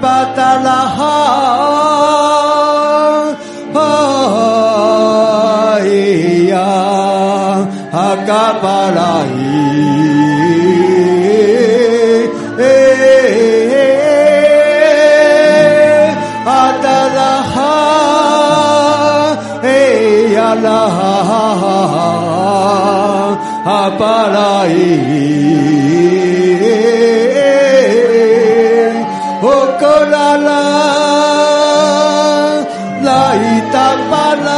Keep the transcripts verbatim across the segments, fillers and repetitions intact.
巴达拉哈啊咿呀哈嘎巴拉咿阿达拉哈咿呀啦哈巴拉咿哦啦啦啦伊达巴拉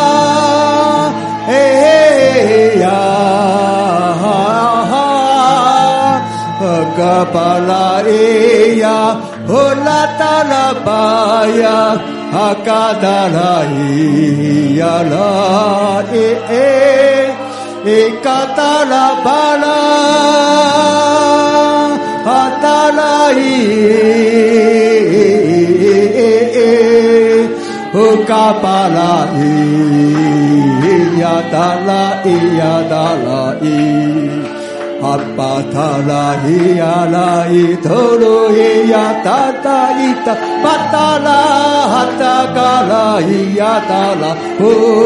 哎呀嘎巴拉哎呀哦啦达拉巴呀哈嘎达拉伊呀啦哎哎哎嘎达拉巴拉哈达拉伊哦嘎巴拉伊呀达拉伊呀达拉伊阿巴达拉伊呀拉伊陀罗伊呀达达伊达巴达拉哈达嘎拉伊呀达拉哦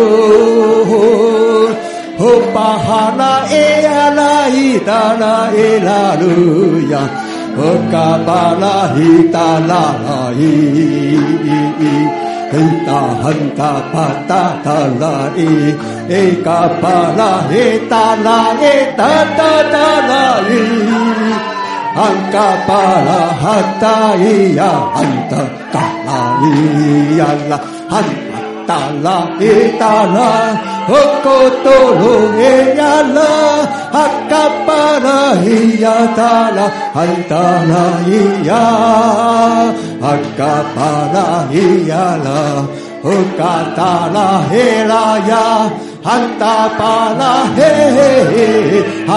哦巴哈拉伊呀拉伊达拉伊拉路亚哦嘎巴拉伊达拉拉伊嘿达汉达巴达达拉伊嘿嘎巴拉嘿达拉嘿达达达拉伊汉嘎巴拉哈达伊呀汉达嘎拉伊呀啦汉达拉伊达拉哦哥多罗耶呀啦哈嘎巴拉伊呀达拉汉达拉伊呀哈嘎巴拉伊呀啦哦嘎达拉嘿拉呀汉达巴拉嘿嘿啊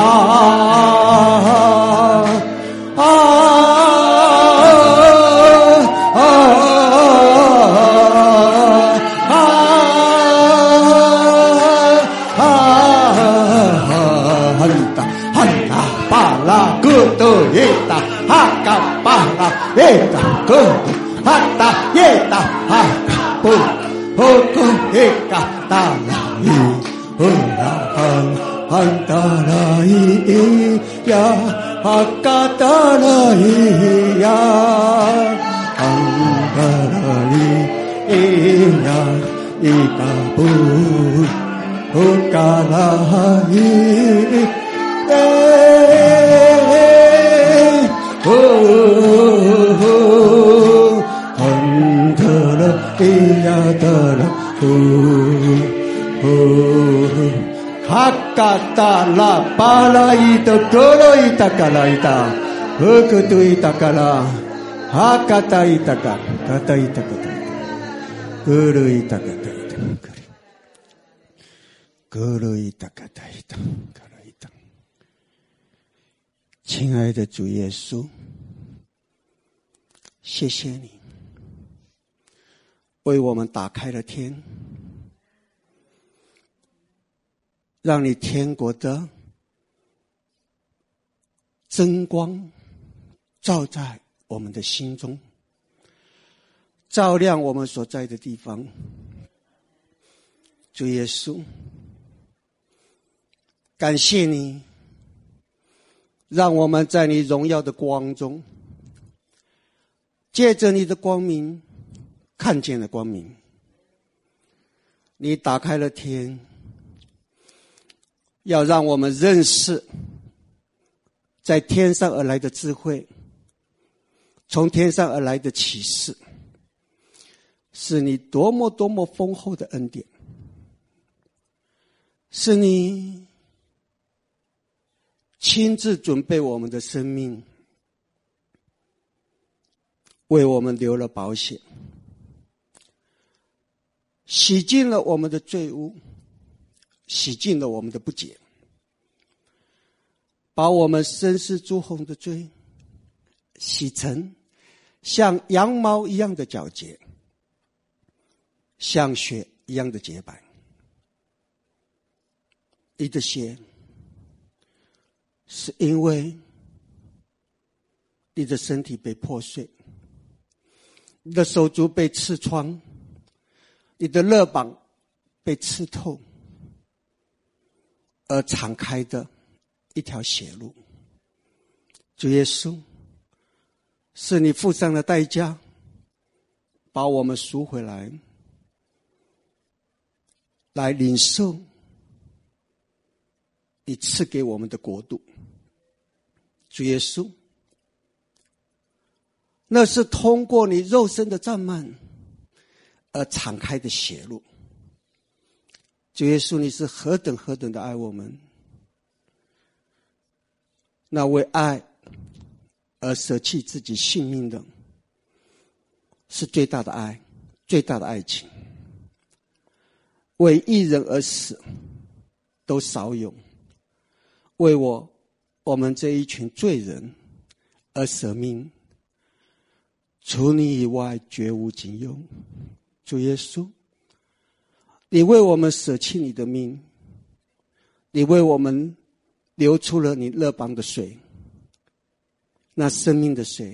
啊啊耶达哈嘎巴拉耶达哥哈达耶达哈嘎布哦哥耶嘎达拉伊哦啦汉汉达拉伊呀哈嘎达拉伊呀汉达拉伊呀伊嘎布哦嘎拉伊哦哦汉达拉伊呀达拉哦哦哈嘎达拉巴拉伊的格罗伊达嘎拉伊达呵格多伊达嘎拉哈嘎达伊达嘎嘎达伊达嘎达格罗伊达嘎达伊达格罗伊达嘎达伊达格罗伊达。亲爱的主耶稣，谢谢你为我们打开了天，让你天国的真光照在我们的心中，照亮我们所在的地方。主耶稣，感谢你让我们在你荣耀的光中，借着你的光明看见了光明。你打开了天，要让我们认识在天上而来的智慧，从天上而来的启示，是你多么多么丰厚的恩典，是你亲自准备我们的生命，为我们留了保险，洗净了我们的罪污，洗净了我们的不洁，把我们深思朱红的罪洗成像羊毛一样的皎洁，像雪一样的洁白。你的血是因为你的身体被破碎， 你的手足被刺穿，你的肋膀被刺透，而敞开的一条血路。主耶稣，是你付上了代价，把我们赎回来，来领受你赐给我们的国度。主耶稣，那是通过你肉身的战幔而敞开的血路。主耶稣，你是何等何等的爱我们，那为爱而舍弃自己性命的，是最大的爱，最大的爱情。为一人而死，都少有；为我，我们这一群罪人而舍命，除你以外绝无仅有。主耶稣，你为我们舍弃你的命，你为我们流出了你肋膀的水，那生命的水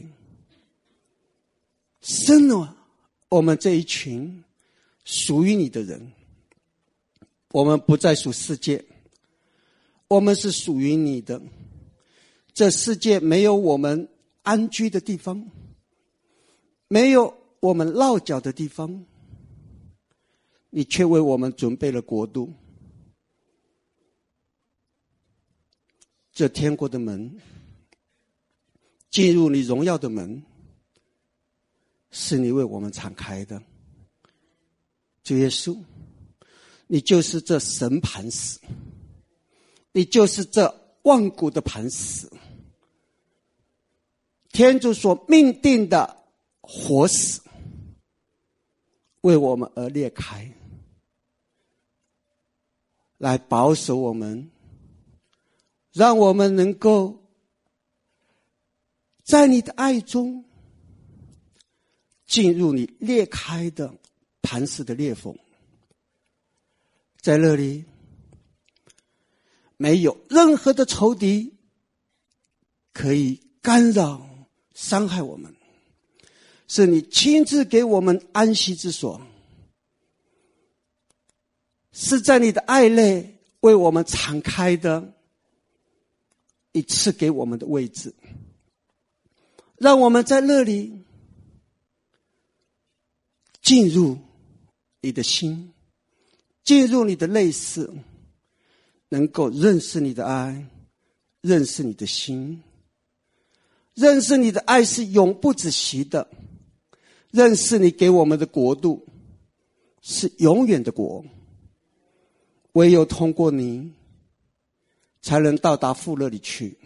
生了我们这一群属于你的人。我们不再属世界，我们是属于你的。这世界没有我们安居的地方，没有我们落脚的地方，你却为我们准备了国度。这天国的门，进入你荣耀的门，是你为我们敞开的。主耶稣，你就是这神磐石，你就是这万古的磐石，天主所命定的活石，为我们而裂开，来保守我们，让我们能够在你的爱中进入你裂开的磐石的裂缝。在那里没有任何的仇敌可以干扰伤害我们，是你亲自给我们安息之所，是在你的爱内为我们敞开的你赐给我们的位置，让我们在那里进入你的心，进入你的内室，能够认识你的爱，认识你的心，认识你的爱是永不止息的，认识你给我们的国度是永远的国。唯有通过你，才能到达父那里去。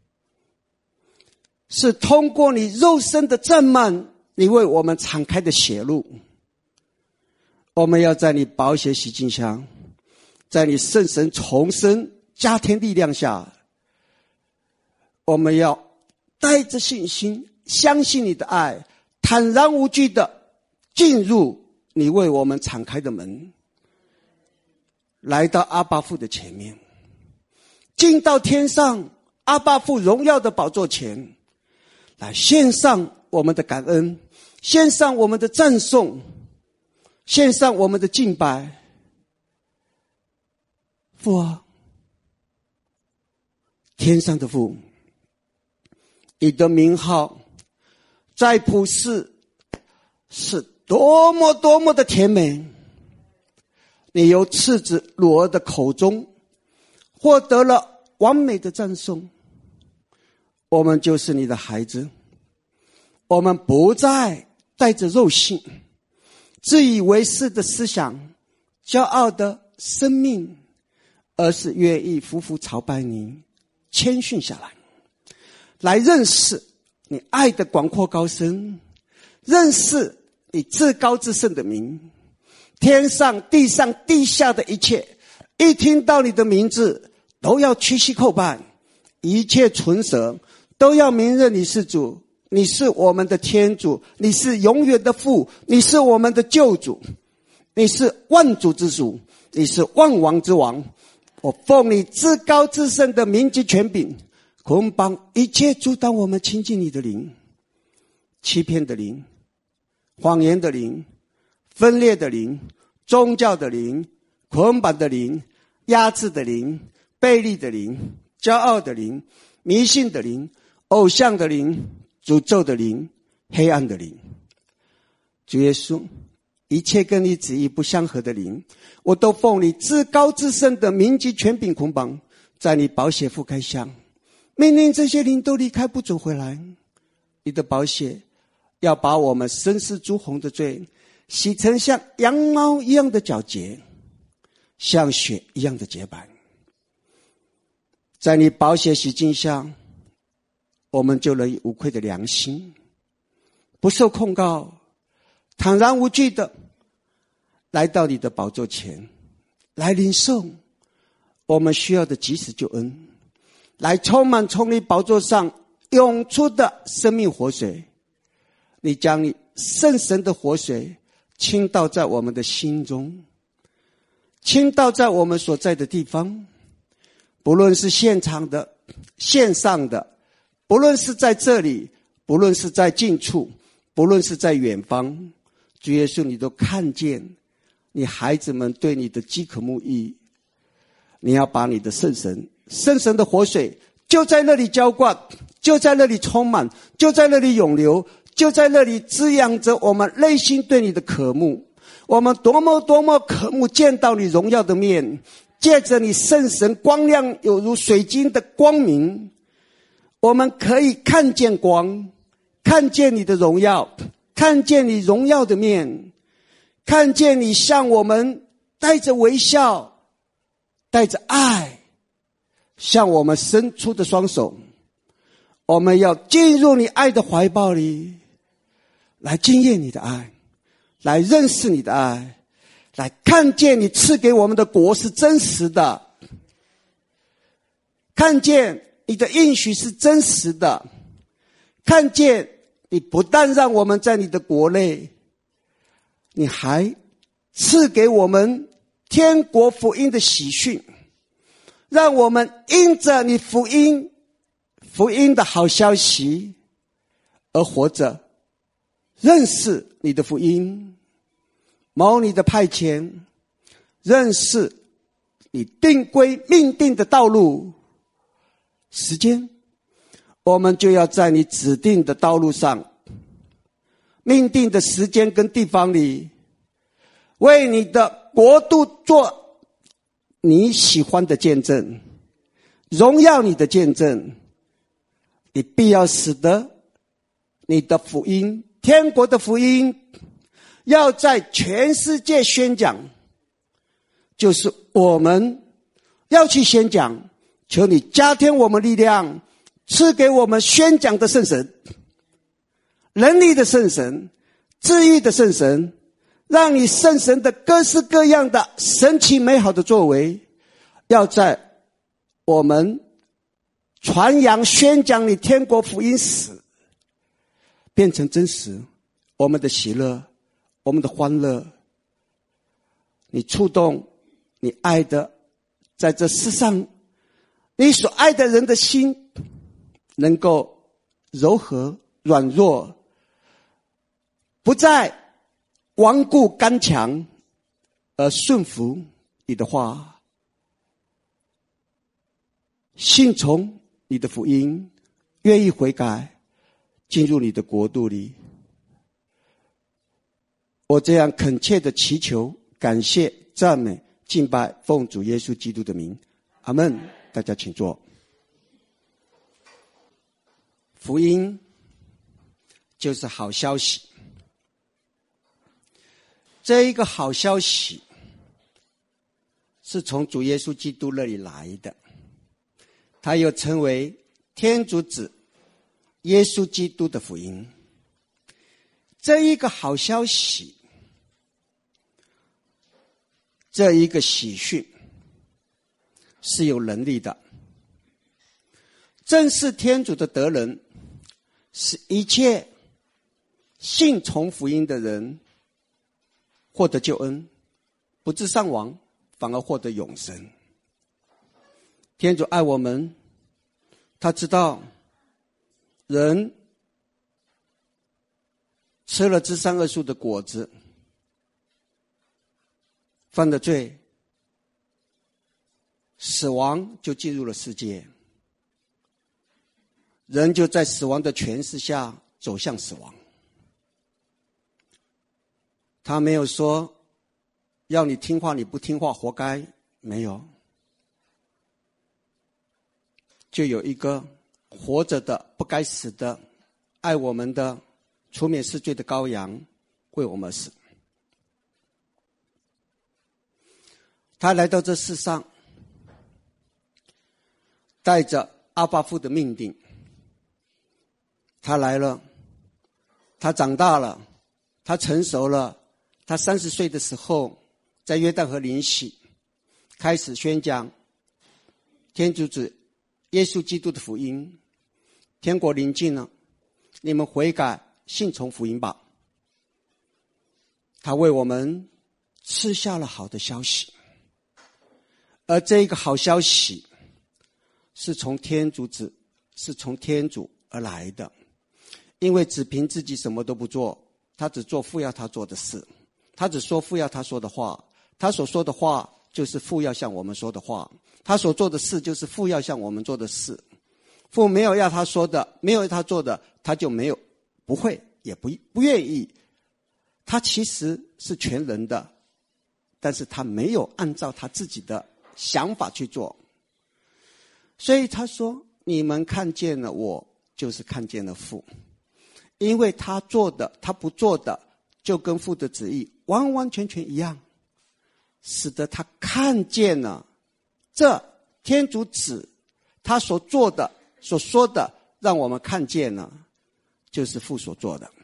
是通过你肉身的战幔，你为我们敞开的血路。我们要在你宝血洗净下，在你圣神重生加添力量下，我们要带着信心，相信你的爱，坦然无惧的进入你为我们敞开的门，来到阿爸父的前面，进到天上阿爸父荣耀的宝座前，来献上我们的感恩，献上我们的赞颂，献上我们的敬拜。父啊，天上的父，你的名号在普世是多么多么的甜美，你由次子鲁儿的口中获得了完美的赞颂。我们就是你的孩子，我们不再带着肉性自以为是的思想，骄傲的生命，而是愿意服服朝拜你，谦逊下来，来认识你爱的广阔高深，认识你至高至圣的名。天上地上地下的一切，一听到你的名字都要屈膝叩拜，一切唇舌都要明认你是主，你是我们的天主，你是永远的父，你是我们的救主，你是万主之主，你是万王之王。我奉你至高至圣的名及权柄，捆绑一切阻挡我们亲近你的灵，欺骗的灵， 谎言的灵、分裂的灵、宗教的灵、捆绑的灵、压制的灵、悖逆的灵、骄傲的灵、迷信的灵、偶像的灵、诅咒的灵、黑暗的灵。主耶稣，一切跟你旨意不相合的灵，我都奉你至高至圣的名及权柄捆绑，在你宝血覆盖下，命令这些灵都离开，不准回来。你的宝血要把我们深思朱红的罪洗成像羊毛一样的皎洁，像雪一样的洁白。在你宝血洗净下，我们就能以无愧的良心，不受控告，坦然无惧的来到你的宝座前，来领受我们需要的及时救恩，来充满从你宝座上涌出的生命活水。你将你圣神的活水倾倒在我们的心中，倾倒在我们所在的地方，不论是现场的、线上的，不论是在这里，不论是在近处，不论是在远方，主耶稣，你都看见你孩子们对你的饥渴慕义。你要把你的圣神、圣神的活水就在那里浇灌，就在那里充满，就在那里涌流，就在那里滋养着我们内心对你的渴慕。我们多么多么渴慕见到你荣耀的面，借着你圣神光亮有如水晶的光明，我们可以看见光，看见你的荣耀，看见你荣耀的面，看见你向我们带着微笑，带着爱向我们伸出的双手。我们要进入你爱的怀抱里，来经验你的爱，来认识你的爱，来看见你赐给我们的国是真实的，看见你的应许是真实的，看见你不但让我们在你的国内，你还赐给我们天国福音的喜讯，让我们因着你福音福音的好消息而活着，认识你的福音，蒙你的派遣，认识你定规命定的道路。时间，我们就要在你指定的道路上，命定的时间跟地方里，为你的国度做你喜欢的见证，荣耀你的见证。你必要使得你的福音，天国的福音要在全世界宣讲，就是我们要去宣讲。求你加添我们力量，赐给我们宣讲的圣神，能力的圣神，治愈的圣神，让你圣神的各式各样的神奇美好的作为，要在我们传扬宣讲你天国福音时变成真实。我们的喜乐，我们的欢乐，你触动你爱的，在这世上你所爱的人的心，能够柔和软弱，不再顽固刚强，而顺服你的话，信从你的福音，愿意悔改，进入你的国度里。我这样恳切的祈求、感谢、赞美、敬拜，奉主耶稣基督的名，阿们。大家请坐。福音就是好消息，这一个好消息是从主耶稣基督那里来的，它又称为天主子耶稣基督的福音。这一个好消息，这一个喜讯是有能力的，正是天主的德能，使一切信从福音的人获得救恩，不致丧亡，反而获得永生。天主爱我们，他知道人吃了知善恶树的果子，犯了罪，死亡就进入了世界，人就在死亡的权势下走向死亡。他没有说要你听话，你不听话活该，没有。就有一个活着的不该死的爱我们的除免世罪的羔羊为我们而死。他来到这世上，带着阿爸父的命定。他来了，他长大了，他成熟了。他三十岁的时候，在约旦河临洗，开始宣讲天主子耶稣基督的福音。天国临近了，你们悔改信从福音吧。他为我们赐下了好的消息，而这一个好消息是从天主子，是从天主而来的。因为只凭自己什么都不做，他只做父要他做的事，他只说父要他说的话，他所说的话就是父要向我们说的话，他所做的事就是父要向我们做的事。父没有要他说的，没有他做的，他就没有，不会，也不不愿意。他其实是全能的，但是他没有按照他自己的想法去做。所以他说，你们看见了我，就是看见了父。因为他做的，他不做的，就跟父的旨意完完全全一样，使得他看见了这天主子他所做的所说的，让我们看见了就是父所做的。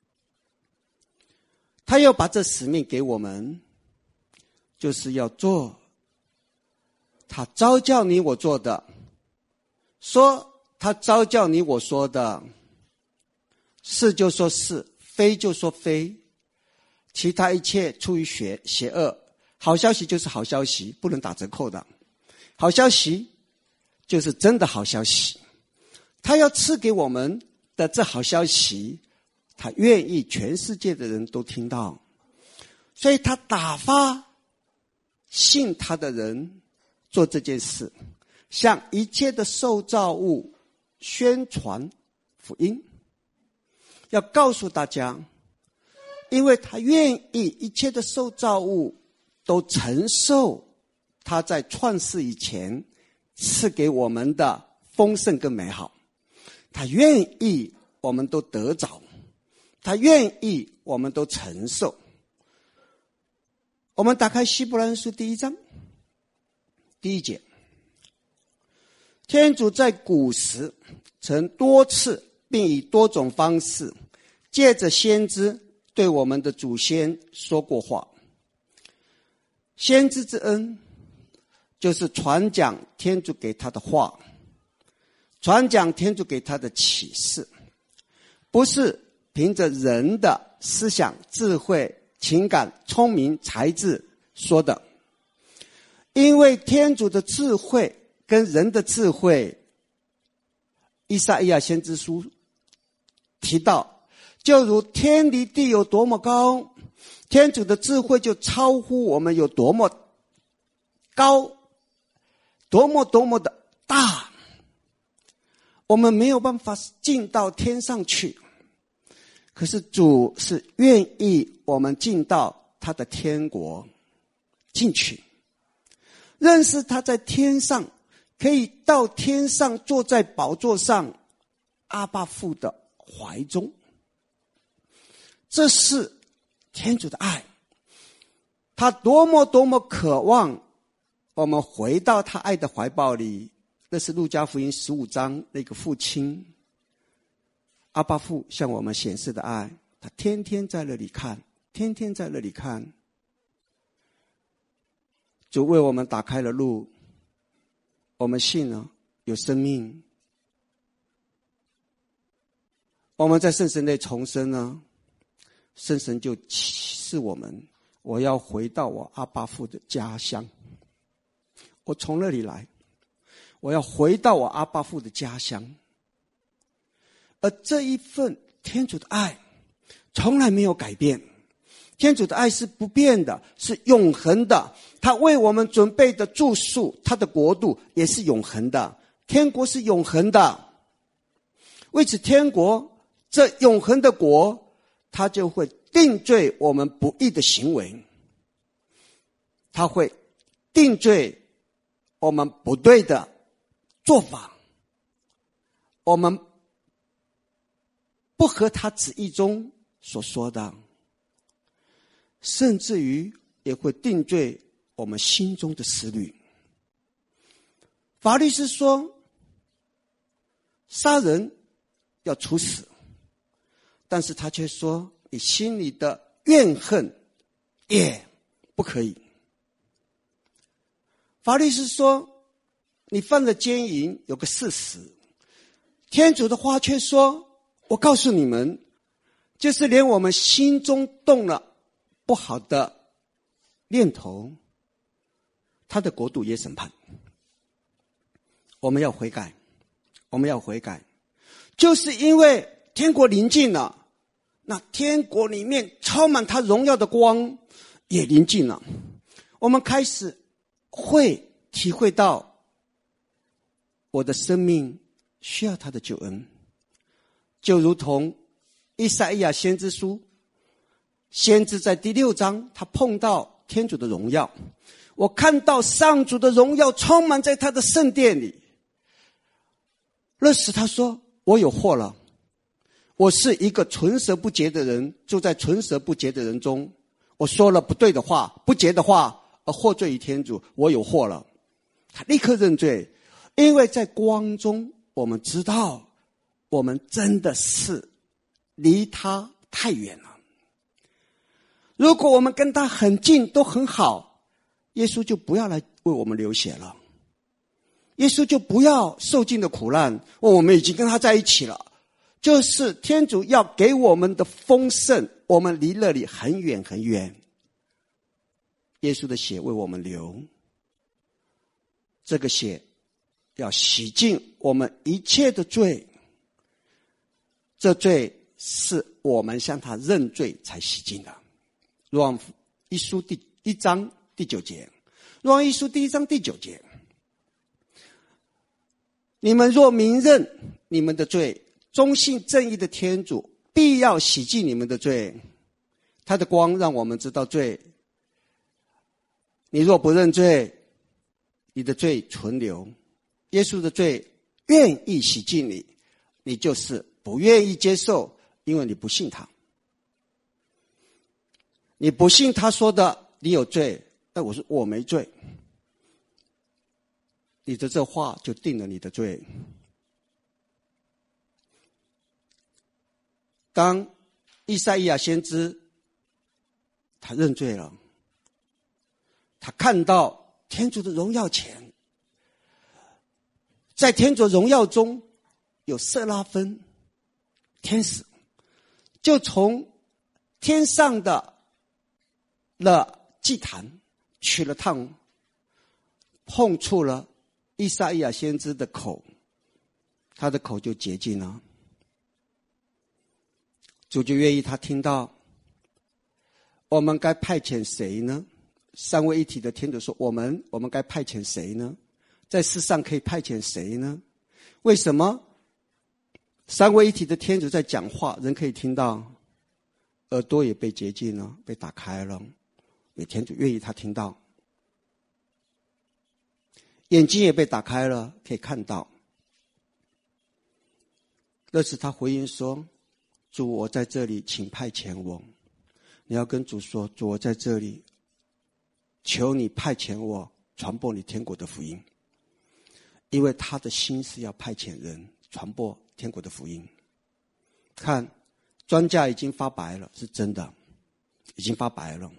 他又把这使命给我们，就是要做他召叫你我做的，说他召叫你我说的，是就说是，非就说非，其他一切出于邪邪恶。好消息就是好消息，不能打折扣的。好消息就是真的好消息。他要赐给我们的这好消息，他愿意全世界的人都听到，所以他打发信他的人做这件事，向一切的受造物宣传福音。要告诉大家，因为他愿意一切的受造物都承受他在创世以前赐给我们的丰盛跟美好，他愿意我们都得着，他愿意我们都承受。我们打开希伯来人书第一章第一节，天主在古时曾多次并以多种方式借着先知对我们的祖先说过话。先知之恩就是传讲天主给他的话，传讲天主给他的启示，不是凭着人的思想、智慧、情感、聪明、才智说的。因为天主的智慧跟人的智慧，以赛亚先知书提到，就如天离地有多么高，天主的智慧就超乎我们有多么高，多么多么的大，我们没有办法进到天上去。可是主是愿意我们进到他的天国进去，认识他在天上，可以到天上坐在宝座上，阿爸父的怀中。这是天主的爱，他多么多么渴望我们回到他爱的怀抱里。那是路加福音十五章那个父亲阿爸父向我们显示的爱，他天天在那里看，天天在那里看。主为我们打开了路，我们信了，有生命，我们在圣神内重生呢，圣神就启示我们，我要回到我阿爸父的家乡，我从那里来，我要回到我阿爸父的家乡。而这一份天主的爱从来没有改变。天主的爱是不变的，是永恒的。他为我们准备的住宿，他的国度也是永恒的。天国是永恒的，为此天国这永恒的国，他就会定罪我们不义的行为，他会定罪我们不对的做法，我们不合他旨意中所说的，甚至于也会定罪我们心中的思虑。法律是说杀人要处死，但是他却说你心里的怨恨也不可以。法律是说你犯了奸淫有个事实，天主的话却说我告诉你们，就是连我们心中动了不好的念头，他的国度也审判。我们要悔改，我们要悔改，就是因为天国临近了，那天国里面充满他荣耀的光也临近了，我们开始会体会到我的生命需要他的救恩。就如同以赛亚先知书，先知在第六章，他碰到天主的荣耀，我看到上主的荣耀充满在他的圣殿里。那时他说我有祸了，我是一个唇舌不洁的人，住在唇舌不洁的人中，我说了不对的话，不洁的话，而获罪于天主，我有祸了。他立刻认罪，因为在光中我们知道我们真的是离他太远了。如果我们跟他很近都很好，耶稣就不要来为我们流血了，耶稣就不要受尽的苦难，我们已经跟他在一起了，就是天主要给我们的丰盛，我们离那里很远很远。耶稣的血为我们流，这个血要洗净我们一切的罪，这罪是我们向他认罪才洗净的。若望一书第一章第九节，若望一书第一章第九节，你们若明认你们的罪，忠信正义的天主必要洗净你们的罪，他的光让我们知道罪。你若不认罪，你的罪存留，耶稣的罪愿意洗净你，你就是不愿意接受，因为你不信他，你不信他说的你有罪，但我说我没罪，你的这话就定了你的罪。当以赛亚先知他认罪了，他看到天主的荣耀前，在天主荣耀中有瑟拉芬天使，就从天上的了祭坛取了烫，碰触了以赛亚先知的口，他的口就洁净了。主就愿意他听到，我们该派遣谁呢？三位一体的天主说，我们我们该派遣谁呢？在世上可以派遣谁呢？为什么三位一体的天主在讲话，人可以听到，耳朵也被洁净了，被打开了，因为天主愿意他听到，眼睛也被打开了，可以看到。那时他回应说，主，我在这里，请派遣我。你要跟主说，主，我在这里，求你派遣我传播你天国的福音。因为他的心是要派遣人传播天国的福音。看，庄稼已经发白了，是真的，已经发白了。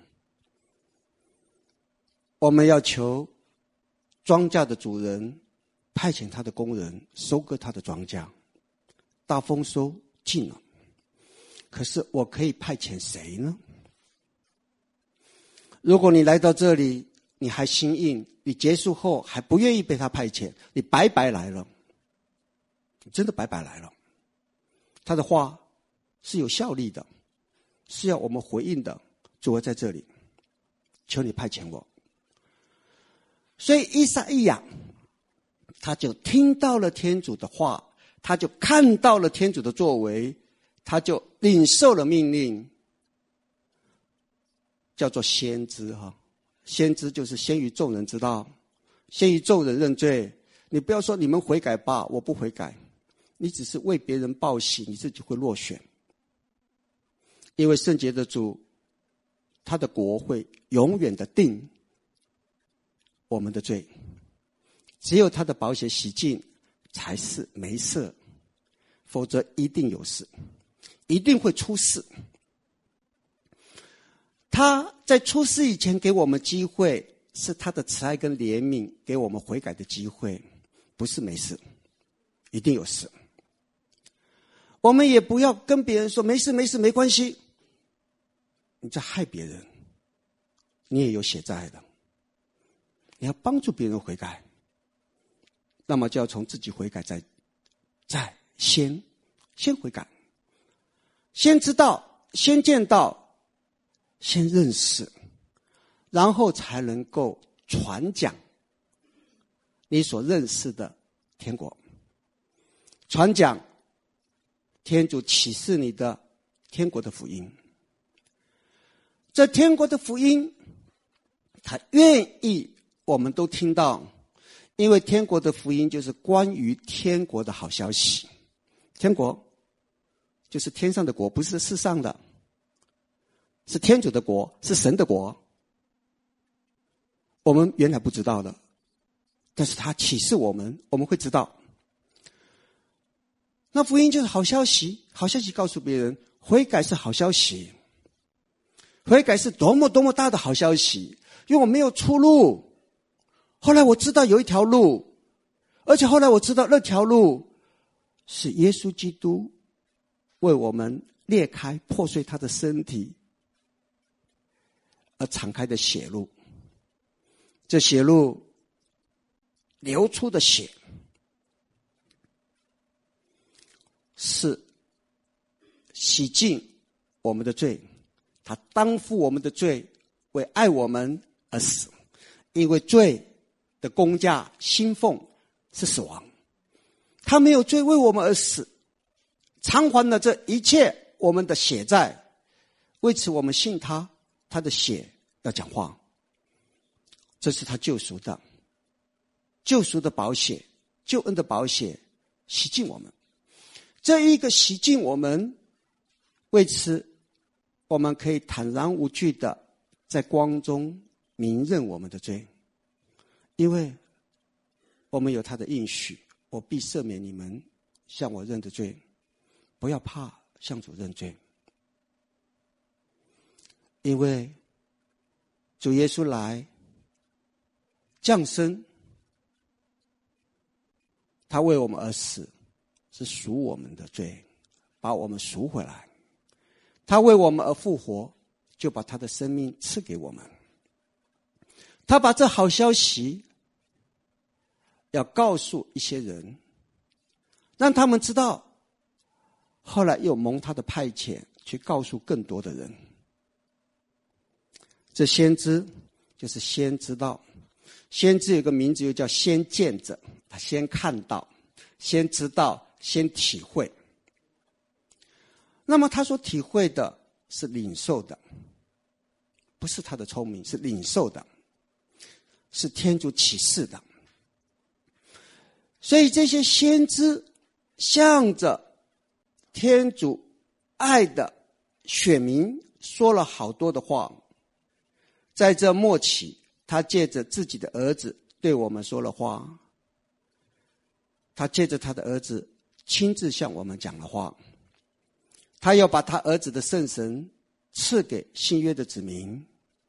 我们要求庄稼的主人派遣他的工人收割他的庄稼，大丰收近了。可是我可以派遣谁呢？如果你来到这里，你还心硬，你结束后还不愿意被他派遣，你白白来了，你真的白白来了。他的话是有效力的， 是要我们回应的。主啊，在这里，求你派遣我。所以以赛亚他就听到了天主的话，他就看到了天主的作为，他就领受了命令，叫做先知哈。先知就是先于众人知道，先于众人认罪。你不要说你们悔改吧，我不悔改，你只是为别人报喜，你自己会落选。因为圣洁的主，他的国会永远的定我们的罪，只有他的宝血洗净才是没事，否则一定有事，一定会出事。他在出事以前给我们机会，是他的慈爱跟怜悯给我们悔改的机会，不是没事，一定有事。我们也不要跟别人说没事没事没关系，你在害别人，你也有血债的。你要帮助别人悔改，那么就要从自己悔改，再再先先悔改，先知道，先见到，先认识，然后才能够传讲你所认识的天国，传讲天主启示你的天国的福音。这天国的福音，他愿意我们都听到，因为天国的福音就是关于天国的好消息。天国就是天上的国，不是世上的，是天主的国，是神的国。我们原来不知道的，但是他启示我们，我们会知道。那福音就是好消息，好消息告诉别人，悔改是好消息，悔改是多么多么大的好消息，因为我没有出路。后来我知道有一条路，而且后来我知道那条路是耶稣基督为我们裂开破碎他的身体而敞开的血路。这血路流出的血是洗净我们的罪，他担负我们的罪，为爱我们而死。因为罪的工价薪俸是死亡，他没有罪为我们而死，偿还了这一切我们的血债。为此我们信他，他的血要讲话，这是他救赎的救赎的宝血，救恩的宝血洗净我们。这一个洗净我们，为此我们可以坦然无惧的在光中明认我们的罪，因为我们有他的应许，我必赦免你们向我认的罪。不要怕向主认罪，因为主耶稣来降生，他为我们而死，是赎我们的罪，把我们赎回来。他为我们而复活，就把他的生命赐给我们。他把这好消息要告诉一些人，让他们知道，后来又蒙他的派遣去告诉更多的人。这先知就是先知道，先知有个名字又叫先见者，他先看到，先知道，先体会。那么他所体会的是领受的，不是他的聪明，是领受的，是天主启示的。所以这些先知向着天主爱的选民说了好多的话。在这末期，他借着自己的儿子对我们说了话，他借着他的儿子亲自向我们讲了话。他要把他儿子的圣神赐给新约的子民，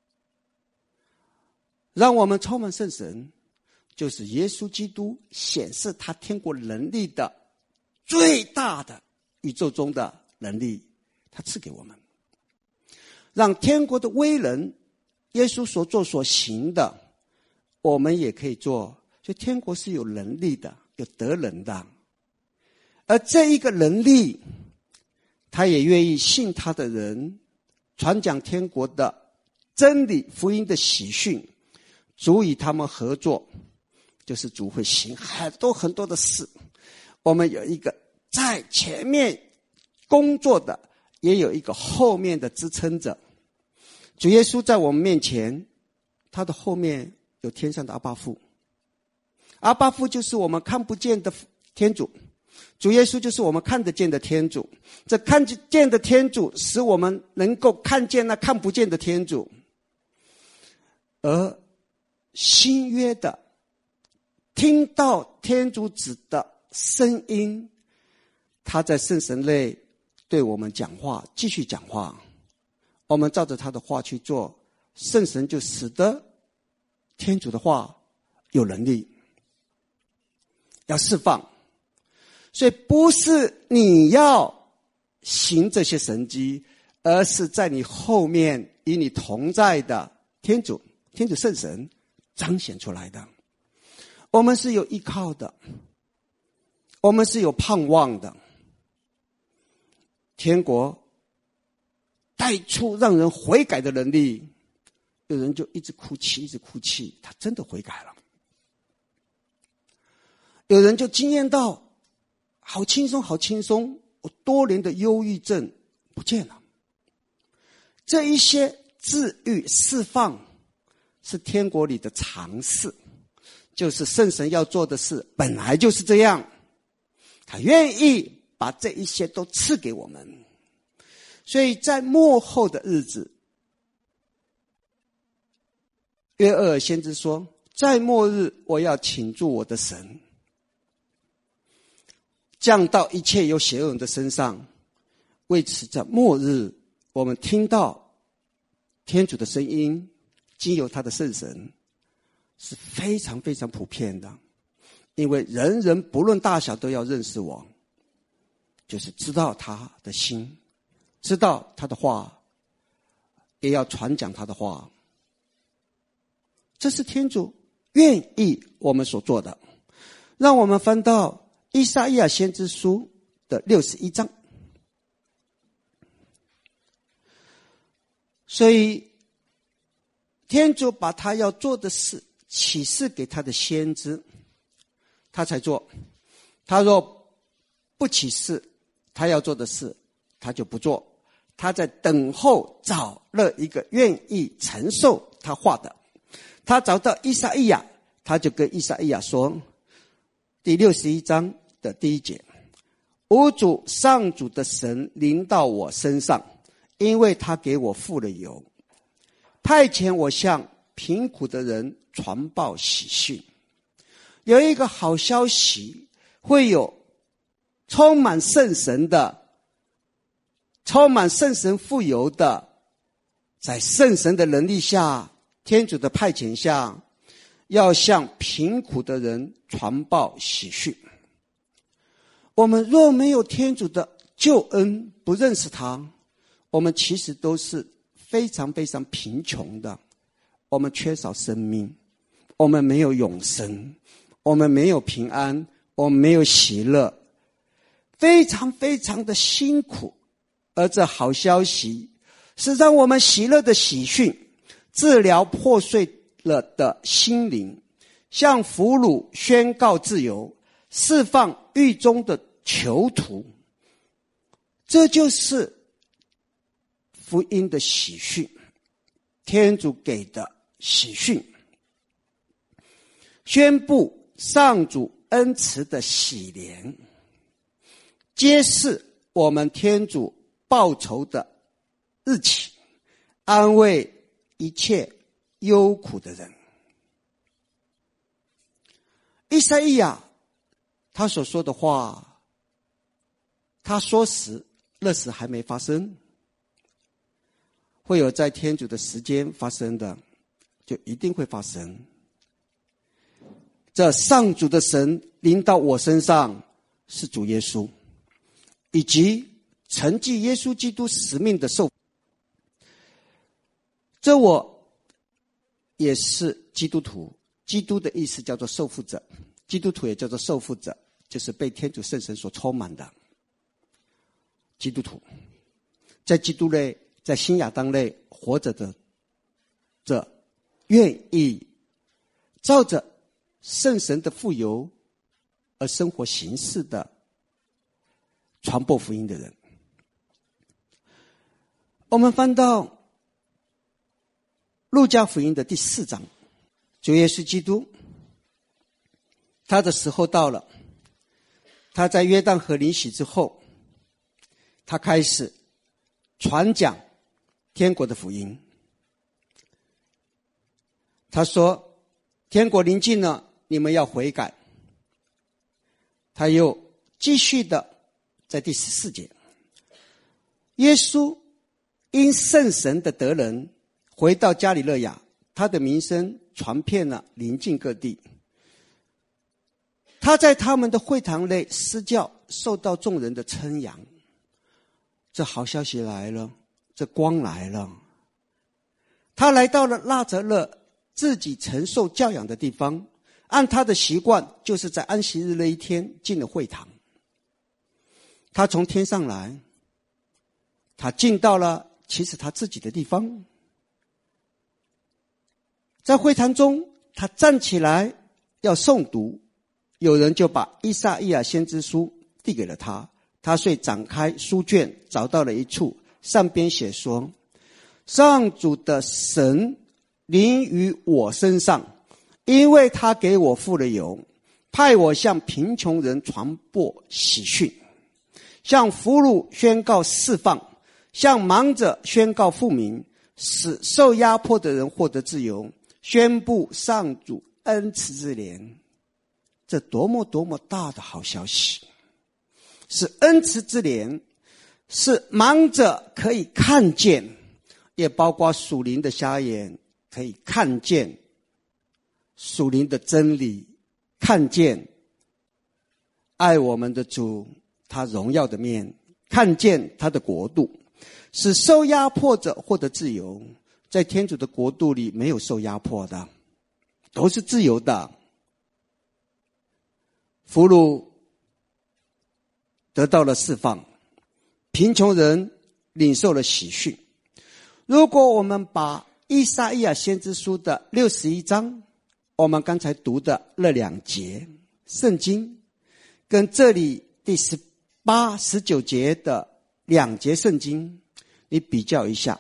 让我们充满圣神，就是耶稣基督显示他天国能力的最大的宇宙中的能力，他赐给我们，让天国的威能，耶稣所做所行的，我们也可以做。所以天国是有能力的，有德能的，而这一个能力，他也愿意信他的人传讲天国的真理福音的喜讯，主与他们合作，就是主会行很多很多的事。我们有一个在前面工作的，也有一个后面的支撑者。主耶稣在我们面前，他的后面有天上的阿爸父。阿爸父就是我们看不见的天主，主耶稣就是我们看得见的天主。这看得见的天主使我们能够看见那看不见的天主。而新约的听到天主子的声音，他在圣神内对我们讲话，继续讲话，我们照着他的话去做，圣神就使得天主的话有能力要释放。所以不是你要行这些神迹，而是在你后面与你同在的天主，天主圣神彰显出来的。我们是有依靠的，我们是有盼望的。天国带出让人悔改的能力，有人就一直哭泣一直哭泣，他真的悔改了。有人就经验到好轻松好轻松，我多年的忧郁症不见了。这一些治愈释放是天国里的常事，就是圣神要做的事，本来就是这样，他愿意把这一些都赐给我们。所以在末后的日子，约厄尔先知说，在末日我要倾注我的神，降到一切有血恶人的身上。为此在末日，我们听到天主的声音，经由他的圣神，是非常非常普遍的。因为人人不论大小都要认识我，就是知道他的心，知道他的话，也要传讲他的话。这是天主愿意我们所做的。让我们翻到以赛亚先知书的六十一章。所以天主把他要做的事启示给他的先知，他才做。他若不启示他要做的事，他就不做。他在等候找了一个愿意承受他话的。他找到以赛亚，他就跟以赛亚说，第六十一章的第一节，吾主上主的神临到我身上，因为他给我付了油，派遣我向贫苦的人传报喜讯。有一个好消息，会有充满圣神的，充满圣神富有的，在圣神的能力下，天主的派遣下，要向贫苦的人传报喜讯。我们若没有天主的救恩，不认识他，我们其实都是非常非常贫穷的。我们缺少生命，我们没有永生，我们没有平安，我们没有喜乐，非常非常的辛苦。而这好消息是让我们喜乐的喜讯，治疗破碎了的心灵，向俘虏宣告自由，释放狱中的囚徒。这就是福音的喜讯，天主给的喜讯，宣布上主恩慈的喜怜，揭示我们天主报仇的日期，安慰一切忧苦的人。以赛亚他所说的话，他说时那时还没发生，会有在天主的时间发生的，就一定会发生。这上主的神临到我身上，是主耶稣，以及承继耶稣基督使命的受。这我也是基督徒，基督的意思叫做受傅者，基督徒也叫做受傅者，就是被天主圣神所充满的基督徒。在基督内在新亚当内活着的这愿意照着圣神的富有而生活行事的传播福音的人。我们翻到路加福音的第四章，主耶稣基督他的时候到了，他在约旦河临洗之后，他开始传讲天国的福音。他说天国临近了，你们要悔改。他又继续的在第十四节，耶稣因圣神的得人回到加里肋亚，他的名声传遍了邻近各地。他在他们的会堂内施教，受到众人的称扬。这好消息来了，这光来了。他来到了纳匝勒自己承受教养的地方，按他的习惯，就是在安息日那一天进了会堂。他从天上来，他进到了其实他自己的地方。在会堂中，他站起来要诵读，有人就把以赛亚先知书递给了他，他遂展开书卷，找到了一处，上边写说：上主的神临于我身上，因为他给我付了油，派我向贫穷人传播喜讯，向俘虏宣告释放，向盲者宣告复明，使受压迫的人获得自由，宣布上主恩慈之年。这多么多么大的好消息！是恩慈之年，是盲者可以看见，也包括属灵的瞎眼可以看见属灵的真理，看见爱我们的主他荣耀的面，看见他的国度，使受压迫者获得自由。在天主的国度里没有受压迫的，都是自由的。俘虏得到了释放，贫穷人领受了喜讯。如果我们把以赛亚先知书的六十一章，我们刚才读的那两节圣经，跟这里第十八、十九节的两节圣经，你比较一下，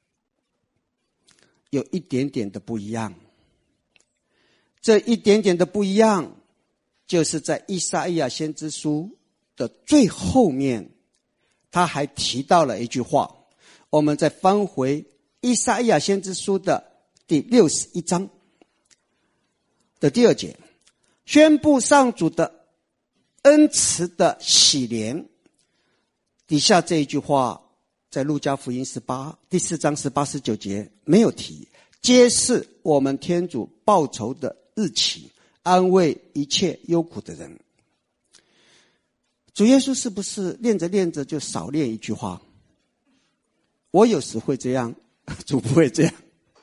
有一点点的不一样。这一点点的不一样，就是在以赛亚先知书的最后面，他还提到了一句话。我们再翻回以赛亚先知书的第六十一章的第二节，宣布上主的恩慈的喜年。底下这一句话在路加福音十八第四章十八十九节没有提，揭示我们天主报仇的日期，安慰一切忧苦的人。主耶稣是不是练着练着就少练一句话？我有时会这样，主不会这样。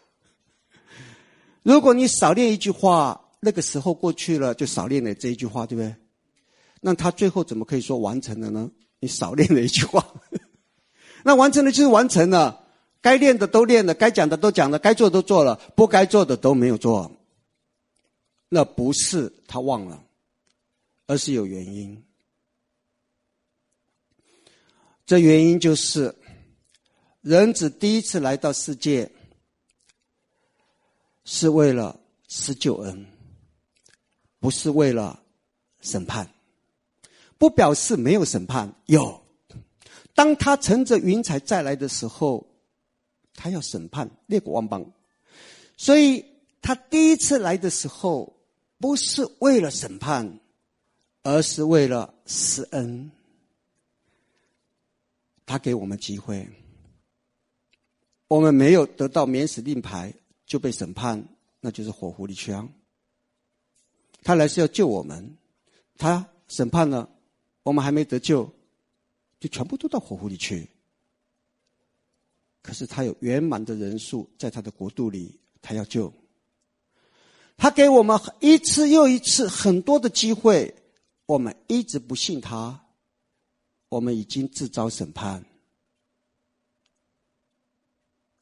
如果你少练一句话，那个时候过去了，就少练了这一句话，对不对？那他最后怎么可以说完成了呢？你少练了一句话。那完成了就是完成了，该练的都练了，该讲的都讲了，该做的都做了，不该做的都没有做。那不是他忘了，而是有原因。这原因就是人子第一次来到世界是为了施救恩，不是为了审判。不表示没有审判，有。当他乘着云彩再来的时候，他要审判列国万邦。所以他第一次来的时候不是为了审判，而是为了施恩。他给我们机会，我们没有得到免死令牌就被审判，那就是火狐狸枪。他来是要救我们，他审判了，我们还没得救，就全部都到火狐里去。可是他有圆满的人数在他的国度里，他要救。他给我们一次又一次很多的机会，我们一直不信他，我们已经自招审判。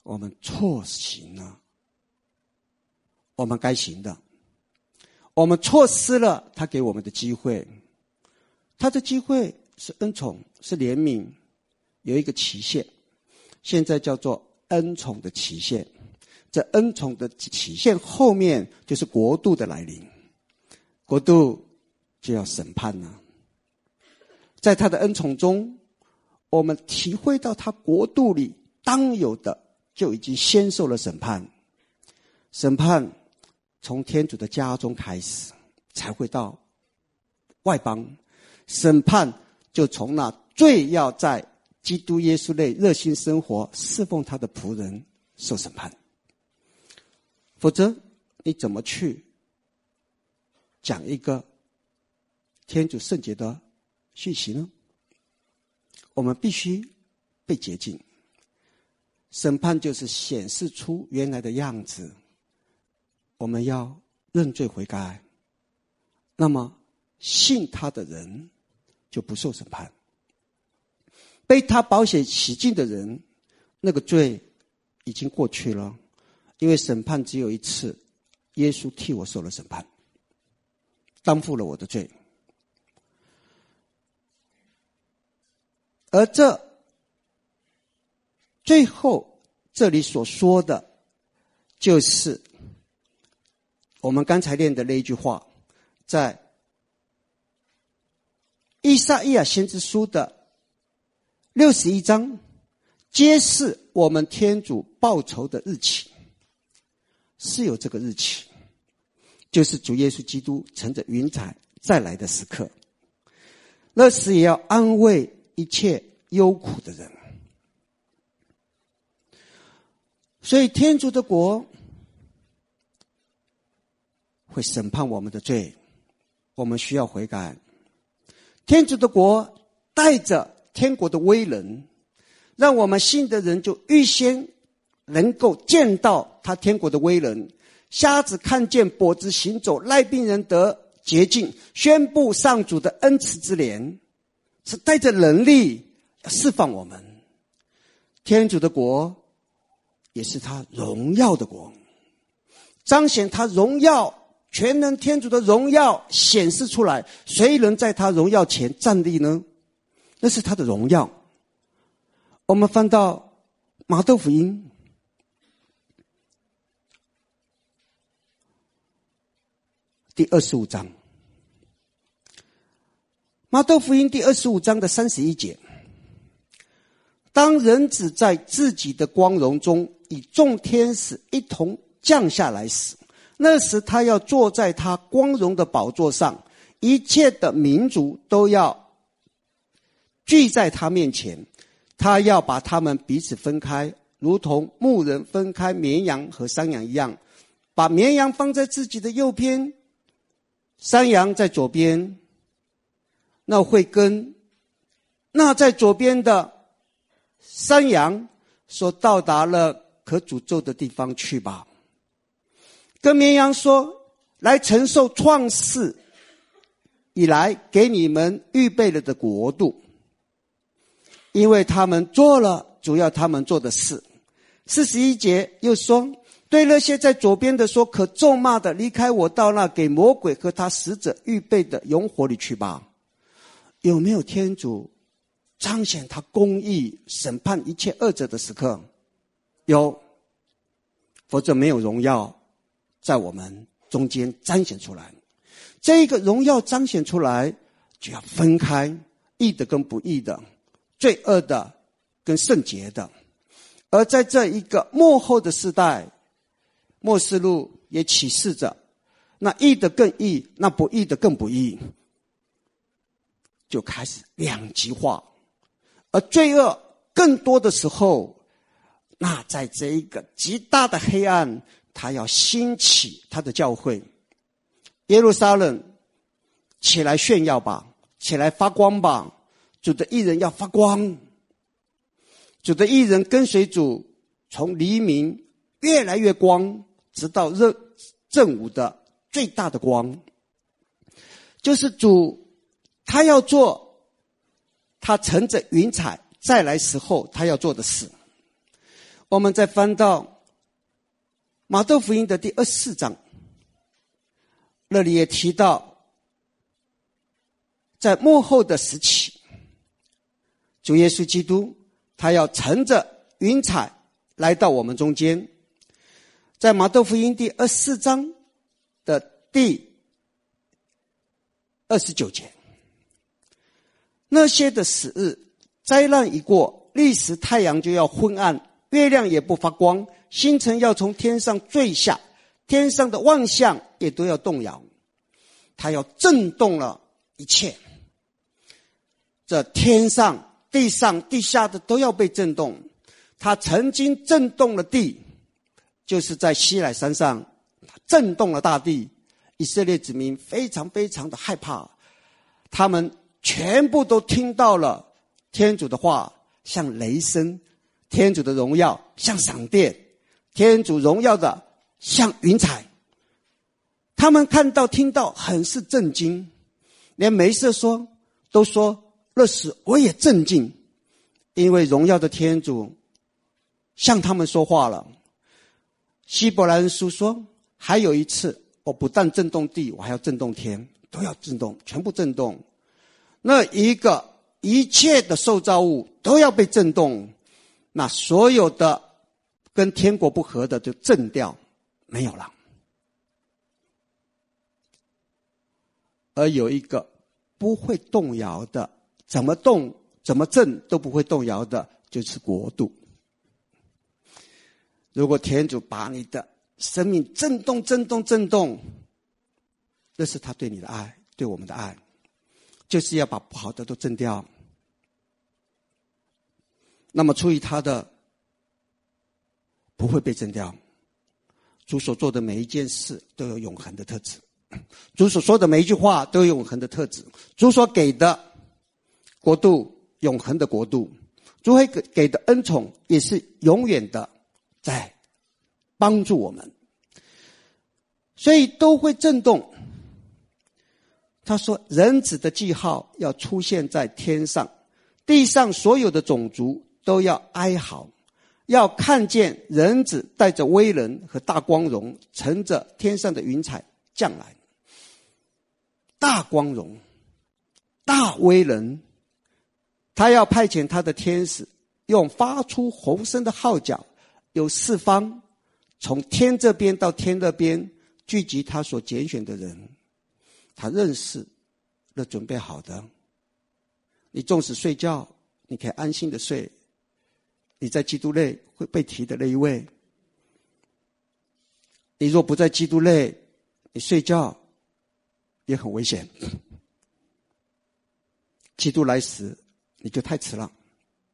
我们错行了我们该行的，我们错失了他给我们的机会。他的机会是恩宠，是怜悯，有一个期限，现在叫做恩宠的期限。这恩宠的期限后面就是国度的来临，国度就要审判了。在他的恩宠中，我们体会到他国度里当有的就已经先受了审判。审判从天主的家中开始，才会到外邦。审判就从那最要在基督耶稣内热心生活侍奉他的仆人受审判。否则你怎么去讲一个天主圣洁的讯息呢？我们必须被洁净。审判就是显示出原来的样子，我们要认罪悔改，那么信他的人就不受审判。被他宝血洗净的人，那个罪已经过去了，因为审判只有一次，耶稣替我受了审判，担负了我的罪。而这最后这里所说的，就是我们刚才念的那一句话，在以赛亚先知书的六十一章，揭示我们天主报仇的日期。是有这个日期，就是主耶稣基督乘着云彩再来的时刻。那时也要安慰一切忧苦的人。所以天主的国会审判我们的罪，我们需要悔改。天主的国带着天国的威能，让我们信的人就预先能够见到他天国的威能。瞎子看见，跛子行走，癩病人得洁净，宣布上主的恩慈之年，是带着能力要释放我们。天主的国也是他荣耀的国，彰显他荣耀，全能天主的荣耀显示出来，谁能在他荣耀前站立呢？那是他的荣耀。我们翻到马窦福音第二十五章，马窦福音第二十五章的三十一节，当人子在自己的光荣中与众天使一同降下来时，那时他要坐在他光荣的宝座上，一切的民族都要聚在他面前，他要把他们彼此分开，如同牧人分开绵羊和山羊一样，把绵羊放在自己的右边，山羊在左边。那会跟那在左边的山羊说，到达了可诅咒的地方去吧。跟绵羊说，来承受创世以来给你们预备了的国度，因为他们做了主要他们做的事。四十一节又说，对那些在左边的说，可咒骂的，离开我，到那给魔鬼和他使者预备的永火里去吧。有没有天主彰显他公义审判一切恶者的时刻？有，否则没有荣耀在我们中间彰显出来。这个荣耀彰显出来，就要分开义的跟不义的，罪恶的跟圣洁的。而在这一个末后的世代，默示录也启示着，那义的更义，那不义的更不义，就开始两极化。而罪恶更多的时候，那在这一个极大的黑暗，他要兴起他的教会。耶路撒冷起来炫耀吧，起来发光吧，主的义人要发光。主的义人跟随主，从黎明越来越光，直到热正午的最大的光，就是主他要做他乘着云彩再来时候他要做的事。 我们再翻到马窦福音的第二十四章，那里也提到，在末后的时期，主耶稣基督他要乘着云彩来到我们中间。在马窦福音第二十四章的第二十九节，那些的死日，灾难一过，立时太阳就要昏暗，月亮也不发光，星辰要从天上坠下，天上的万象也都要动摇。它要震动了一切，这天上地上地下的都要被震动。它曾经震动了地，就是在西乃山上震动了大地，以色列子民非常非常的害怕，他们全部都听到了天主的话，像雷声，天主的荣耀像闪电，天主荣耀的像云彩。他们看到听到很是震惊，连梅瑟说都说那时我也震惊，因为荣耀的天主向他们说话了。希伯来人书说，还有一次，我不但震动地，我还要震动天，都要震动，全部震动。那一个一切的受造物都要被震动，那所有的跟天国不合的就震掉，没有了。而有一个不会动摇的，怎么动怎么震都不会动摇的，就是国度。如果天主把你的生命震动震动震动，那是他对你的爱，对我们的爱，就是要把不好的都震掉。那么出于他的不会被震掉，主所做的每一件事都有永恒的特质，主所说的每一句话都有永恒的特质，主所给的国度永恒的国度，主会给的恩宠也是永远的在帮助我们，所以都会震动。他说人子的记号要出现在天上，地上所有的种族都要哀嚎，要看见人子带着威人和大光荣，乘着天上的云彩降来。大光荣，大威人，他要派遣他的天使，用发出洪声的号角，有四方从天这边到天那边聚集他所拣选的人。他认识那准备好的，你纵使睡觉，你可以安心的睡，你在基督内会被提的那一位。你若不在基督内，你睡觉也很危险。基督来时你就太迟了。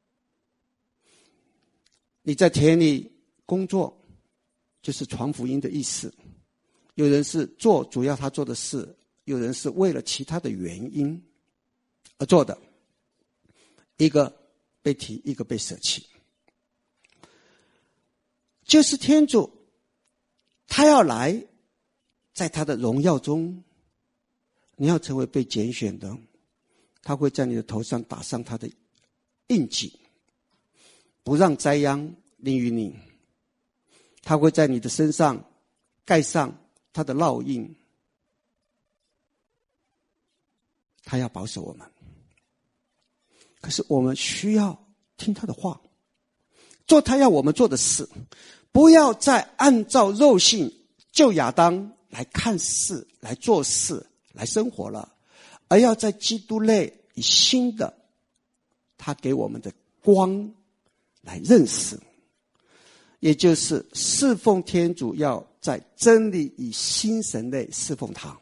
你在田里工作，就是传福音的意思。有人是做主要他做的事，有人是为了其他的原因而做的，一个被提，一个被舍弃。就是天主他要来，在他的荣耀中，你要成为被拣选的，他会在你的头上打上他的印记，不让灾殃临于你，他会在你的身上盖上他的烙印，他要保守我们。可是我们需要听他的话，做他要我们做的事，不要再按照肉性旧亚当来看事，来做事，来生活了，而要在基督内以新的他给我们的光来认识，也就是侍奉天主，要在真理与新神内侍奉他。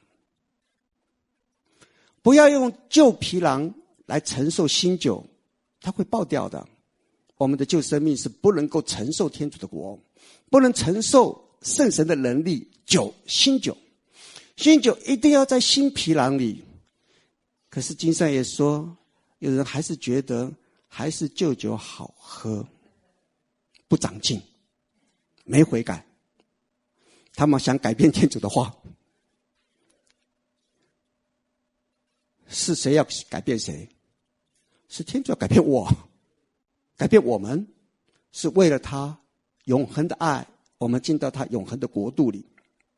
不要用旧皮囊来承受新酒，它会爆掉的。我们的旧生命是不能够承受天主的国，不能承受圣神的能力。酒，新酒，新酒一定要在新皮囊里。可是经上也说，有人还是觉得还是旧酒好喝，不长进，没悔改，他们想改变天主的话。是谁要改变谁？是天主要改变我，改变我们，是为了他永恒的爱，我们进到他永恒的国度里。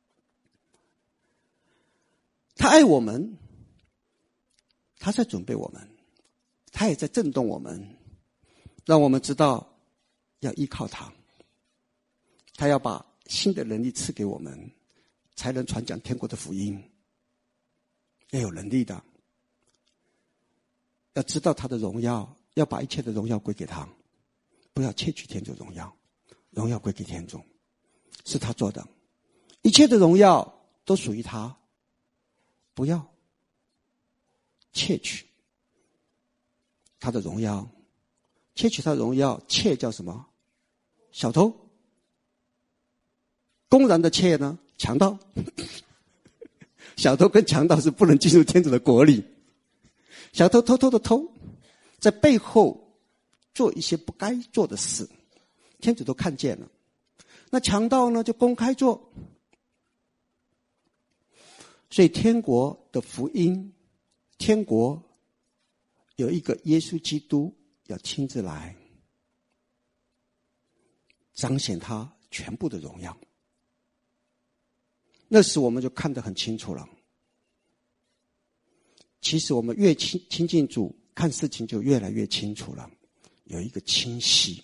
他爱我们，他在准备我们，他也在震动我们，让我们知道要依靠他。他要把新的能力赐给我们，才能传讲天国的福音。要有能力的，要知道他的荣耀，要把一切的荣耀归给他，不要窃取天主荣耀，荣耀归给天主，是他做的，一切的荣耀都属于他，不要窃取他的荣耀。窃取他的荣耀，窃叫什么？小偷。公然的窃呢？强盗。小偷跟强盗是不能进入天主的国里。小偷偷偷的偷，在背后做一些不该做的事，天主都看见了。那强盗呢，就公开做。所以天国的福音，天国有一个耶稣基督要亲自来彰显他全部的荣耀。那时我们就看得很清楚了。其实我们越亲亲近主，看事情就越来越清楚了，有一个清晰。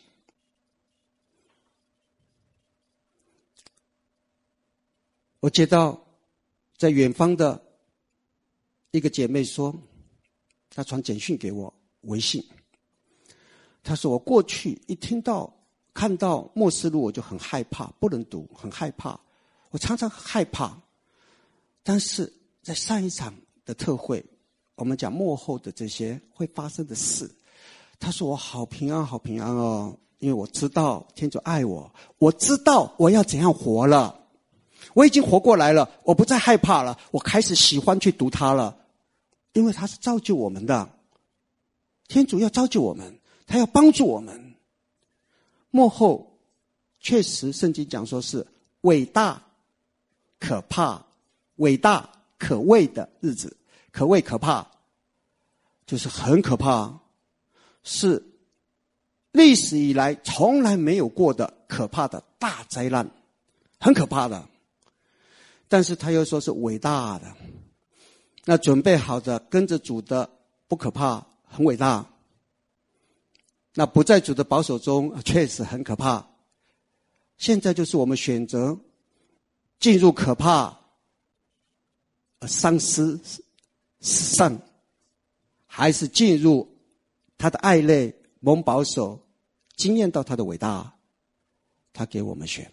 我接到在远方的一个姐妹说，她传简讯给我微信，她说我过去一听到看到默示录我就很害怕，不能读，很害怕。我常常害怕，但是在上一场的特会，我们讲末后的这些会发生的事，他说我好平安好平安哦，因为我知道天主爱我，我知道我要怎样活了，我已经活过来了，我不再害怕了，我开始喜欢去读它了，因为它是造就我们的，天主要造就我们，他要帮助我们。末后确实圣经讲说是伟大可怕，伟大可畏的日子，可畏可怕，就是很可怕，是历史以来从来没有过的可怕的大灾难，很可怕的。但是他又说是伟大的，那准备好的跟着主的不可怕，很伟大。那不在主的保守中，确实很可怕。现在就是我们选择进入可怕，丧失善，还是进入他的爱类蒙保守，经验到他的伟大，他给我们选。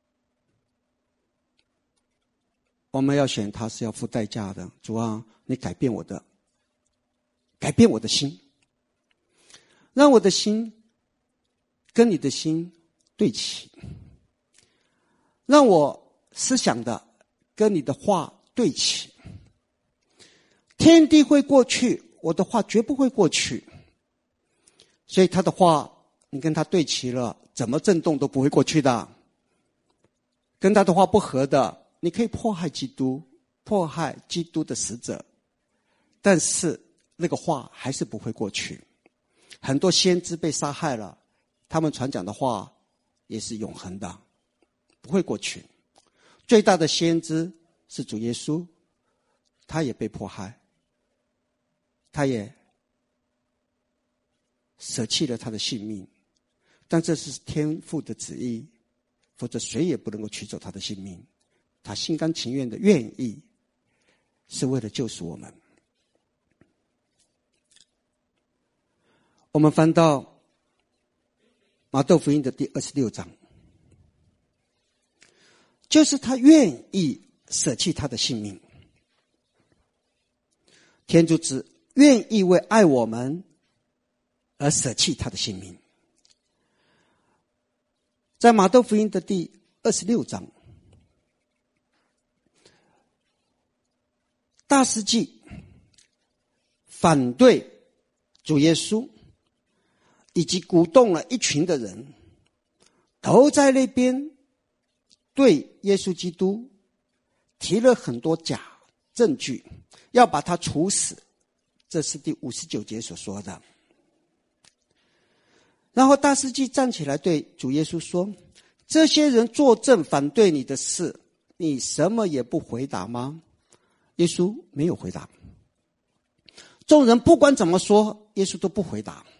我们要选他是要付代价的。主啊，你改变我的，改变我的心，让我的心跟你的心对齐，让我思想的跟你的话对齐。天地会过去，我的话绝不会过去。所以他的话你跟他对齐了，怎么震动都不会过去的。跟他的话不合的，你可以迫害基督，迫害基督的使者，但是那个话还是不会过去。很多先知被杀害了，他们传讲的话也是永恒的，不会过去。最大的先知是主耶稣，他也被迫害，他也舍弃了他的性命，但这是天父的旨意，否则谁也不能够取走他的性命。他心甘情愿的愿意，是为了救赎我们。我们翻到马窦福音的第二十六章，就是他愿意舍弃他的性命。天主子愿意为爱我们而舍弃他的性命。在马窦福音的第二十六章，大司祭反对主耶稣，以及鼓动了一群的人，都在那边对耶稣基督提了很多假证据，要把他处死。这是第五十九节所说的。然后大司祭站起来对主耶稣说： 这些人作证反对你的事，你什么也不回答吗？耶稣没有回答。众人不管怎么说，耶稣都不回答。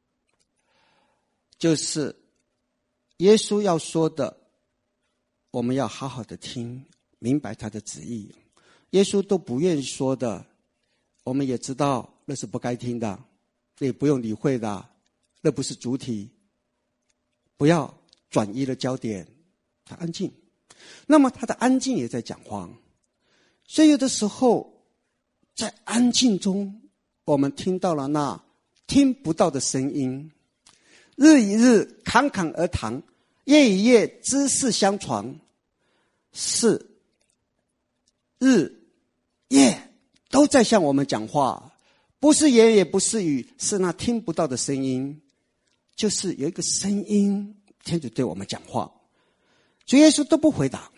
就是耶稣要说的，我们要好好的听，明白他的旨意。耶稣都不愿意说的，我们也知道那是不该听的，也不用理会的，那不是主体。不要转移了焦点，他安静。那么他的安静也在讲话。所以有的时候在安静中，我们听到了那听不到的声音。日与日侃侃而谈，夜与夜知识相传，是日夜都在向我们讲话，不是言也不是语，是那听不到的声音。就是有一个声音，天主对我们讲话，主耶稣都不回答。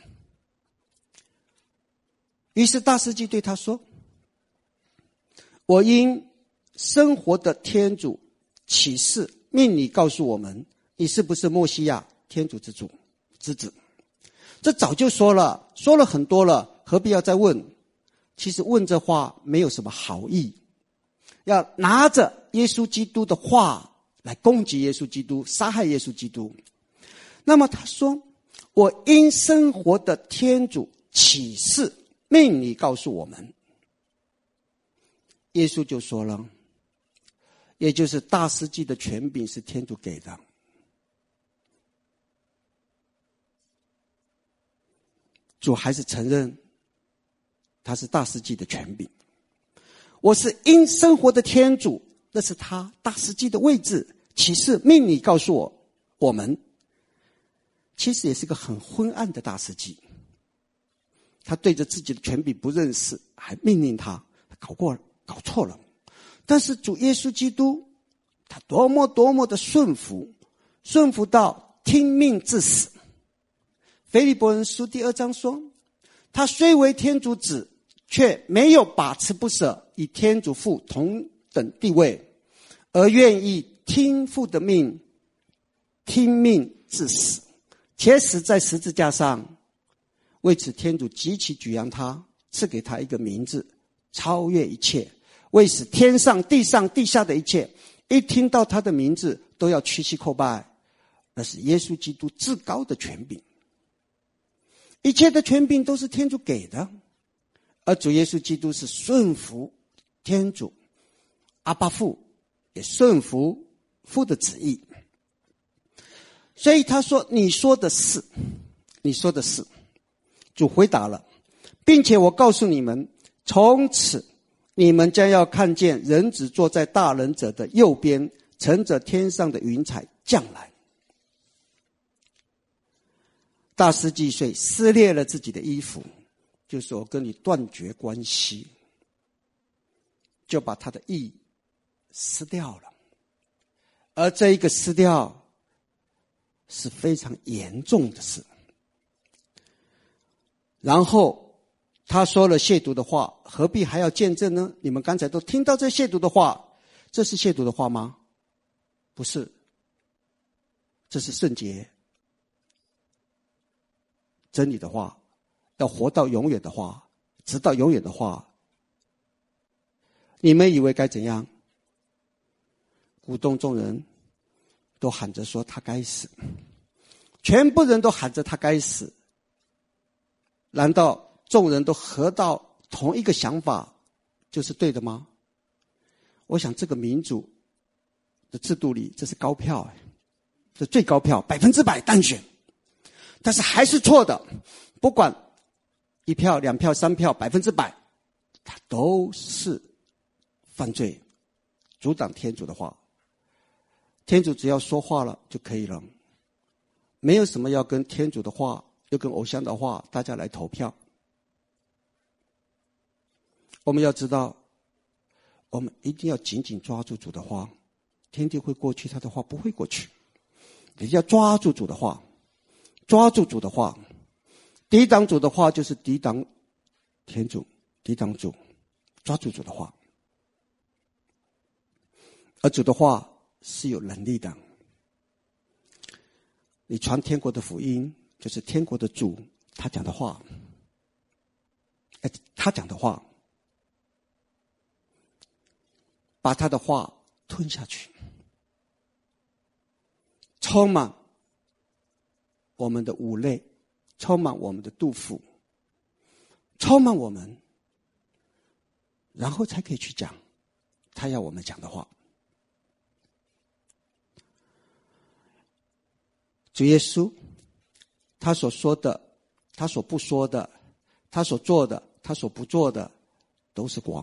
于是大司祭对他说，我因生活的天主启示命你告诉我们，你是不是默西亚，天主之主之子？这早就说了，说了很多了，何必要再问？其实问这话没有什么好意，要拿着耶稣基督的话来攻击耶稣基督，杀害耶稣基督。那么他说，我因生活的天主启示命你告诉我们。耶稣就说了，也就是大司祭的权柄是天主给的。主还是承认他是大司祭的权柄。我是因生活的天主，那是他大司祭的位置，启示命你告诉我我们。其实也是个很昏暗的大司祭，他对着自己的权柄不认识，还命令他，搞过搞错了。但是主耶稣基督，他多么多么的顺服，顺服到听命至死。腓立波人书第二章说，他虽为天主子，却没有把持不舍，与天主父同等地位，而愿意听父的命，听命至死，且死在十字架上。为此天主极其举扬他，赐给他一个名字，超越一切，为使天上地上地下的一切，一听到他的名字都要屈膝叩拜。那是耶稣基督至高的权柄。一切的权柄都是天主给的，而主耶稣基督是顺服天主，阿爸父也顺服父的旨意。所以他说，你说的是，你说的是。主回答了，并且我告诉你们，从此你们将要看见人子坐在大人者的右边，乘着天上的云彩降来。大司祭遂撕裂了自己的衣服，就是我跟你断绝关系，就把他的义撕掉了。而这一个撕掉是非常严重的事。然后他说了亵渎的话，何必还要见证呢？你们刚才都听到这亵渎的话，这是亵渎的话吗？不是，这是圣洁真理的话，要活到永远的话，直到永远的话。你们以为该怎样？鼓动众人都喊着说他该死，全部人都喊着他该死。难道众人都合到同一个想法就是对的吗？我想这个民主的制度里，这是高票，这最高票，百分之百当选。但是还是错的，不管一票、两票、三票，百分之百，它都是犯罪，阻挡天主的话。天主只要说话了就可以了，没有什么要跟天主的话，又跟偶像的话，大家来投票。我们要知道，我们一定要紧紧抓住主的话，天地会过去，他的话不会过去。你要抓住主的话，抓住主的话，抵挡主的话就是抵挡天主，抵挡主，抓住主的话。而主的话是有能力的。 你传天国的福音，就是天国的主他讲的话，他讲的话，把他的话吞下去，充满我们的五类，充满我们的肚腹，充满我们，然后才可以去讲他要我们讲的话。主耶稣他所说的，他所不说的，他所做的，他所不做的，都是光，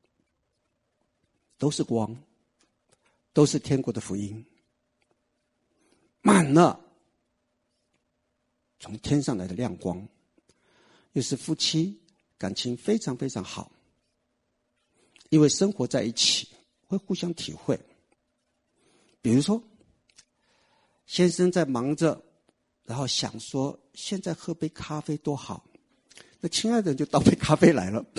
都是光，都是天国的福音，满了从天上来的亮光。又是夫妻感情非常非常好，因为生活在一起会互相体会。比如说先生在忙着，然后想说现在喝杯咖啡多好，那亲爱的人就倒杯咖啡来了。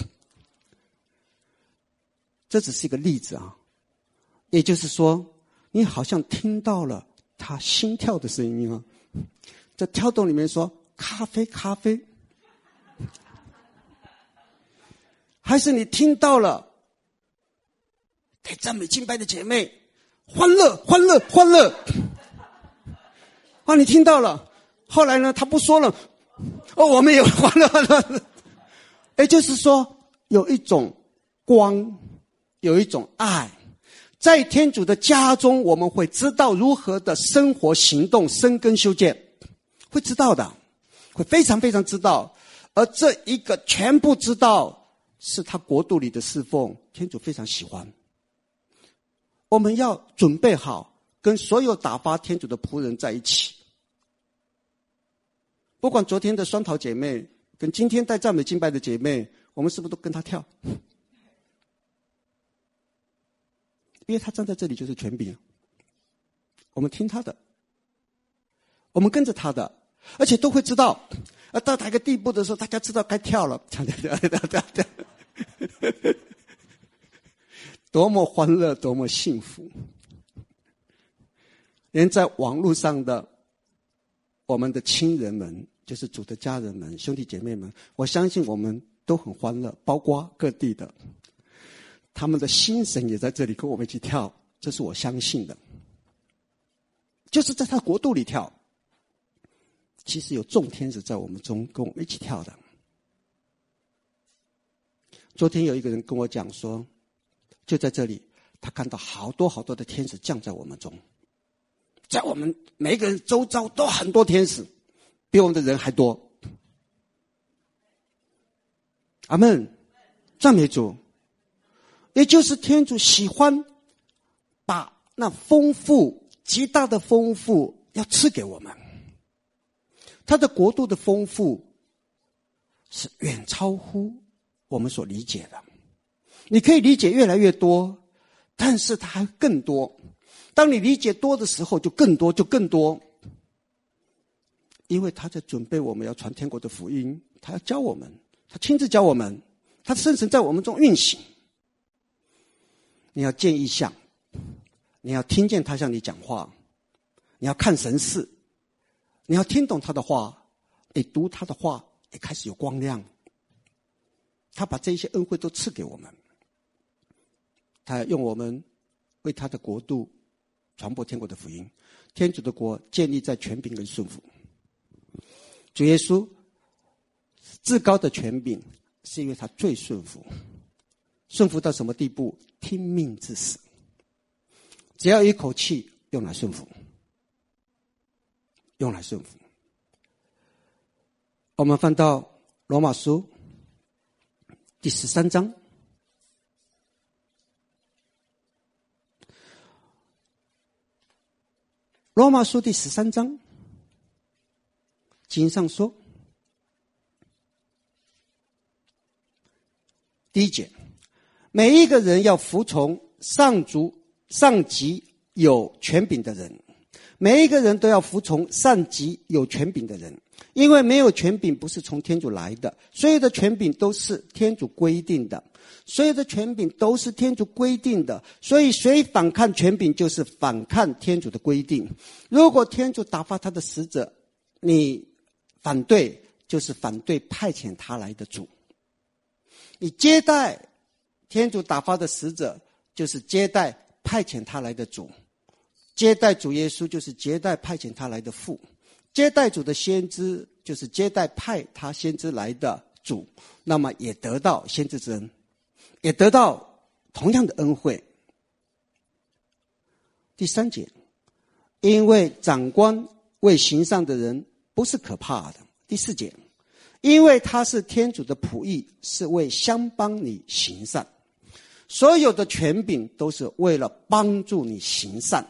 这只是一个例子啊，也就是说你好像听到了他心跳的声音啊，在跳动里面说咖啡咖啡，还是你听到了给赞美敬拜的姐妹欢乐欢乐欢乐啊，你听到了，后来呢他不说了，哦我们也欢乐欢乐。也就是说有一种光，有一种爱，在天主的家中我们会知道如何的生活行动生根修建，会知道的，会非常非常知道。而这一个全部知道是他国度里的侍奉，天主非常喜欢。我们要准备好跟所有打发天主的仆人在一起，不管昨天的双桃姐妹跟今天带赞美敬拜的姐妹，我们是不是都跟她跳？因为她站在这里就是权柄，我们听她的，我们跟着她的，而且都会知道，而到哪个地步的时候，大家知道该跳了，多么欢乐，多么幸福！连在网络上的我们的亲人们，就是主的家人们、兄弟姐妹们，我相信我们都很欢乐，包括各地的，他们的心神也在这里跟我们一起跳，这是我相信的。就是在他国度里跳，其实有众天使在我们中跟我们一起跳的。昨天有一个人跟我讲说，就在这里他看到好多好多的天使降在我们中，在我们每一个人周遭都很多天使，比我们的人还多。阿们，赞美主。也就是天主喜欢把那丰富极大的丰富要赐给我们，他的国度的丰富是远超乎我们所理解的。你可以理解越来越多，但是它还更多。当你理解多的时候，就更多，就更多。因为他在准备我们要传天国的福音，他要教我们，他亲自教我们，他的圣神在我们中运行。你要见异象，你要听见他向你讲话，你要看神视，你要听懂他的话，你读他的话也开始有光亮。他把这些恩惠都赐给我们，他要用我们为他的国度传播天国的福音。天主的国建立在权柄跟顺服。主耶稣至高的权柄是因为他最顺服，顺服到什么地步？听命至死，只要一口气用来顺服，用来顺服。我们翻到罗马书第十三章，罗马书第十三章经上说，第一节，每一个人要服从上主上级有权柄的人， 每一个人都要服从上级有权柄的人，因为没有权柄不是从天主来的，所有的权柄都是天主规定的，所有的权柄都是天主规定的，所以谁反抗权柄就是反抗天主的规定。如果天主打发他的使者，你反对就是反对派遣他来的主。你接待天主打发的使者，就是接待派遣他来的主。接待主耶稣就是接待派遣他来的父，接待主的先知就是接待派他先知来的主，那么也得到先知之恩，也得到同样的恩惠。第三节，因为长官为行善的人不是可怕的。第四节，因为他是天主的仆役，是为相帮你行善。所有的权柄都是为了帮助你行善，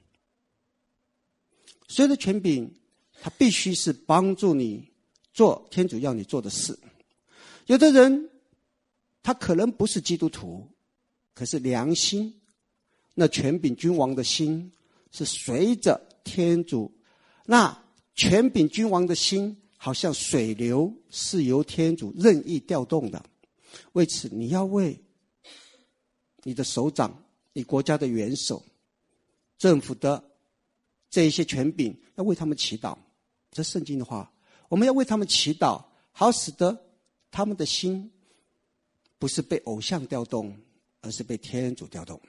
所有的权柄它必须是帮助你做天主要你做的事。有的人他可能不是基督徒，可是良心，那权柄君王的心是随着天主，那权柄君王的心好像水流，是由天主任意调动的。为此你要为你的首长，你国家的元首，政府的这一些权柄，要为他们祈祷。这圣经的话，我们要为他们祈祷，好使得他们的心不是被偶像调动，而是被天主调动。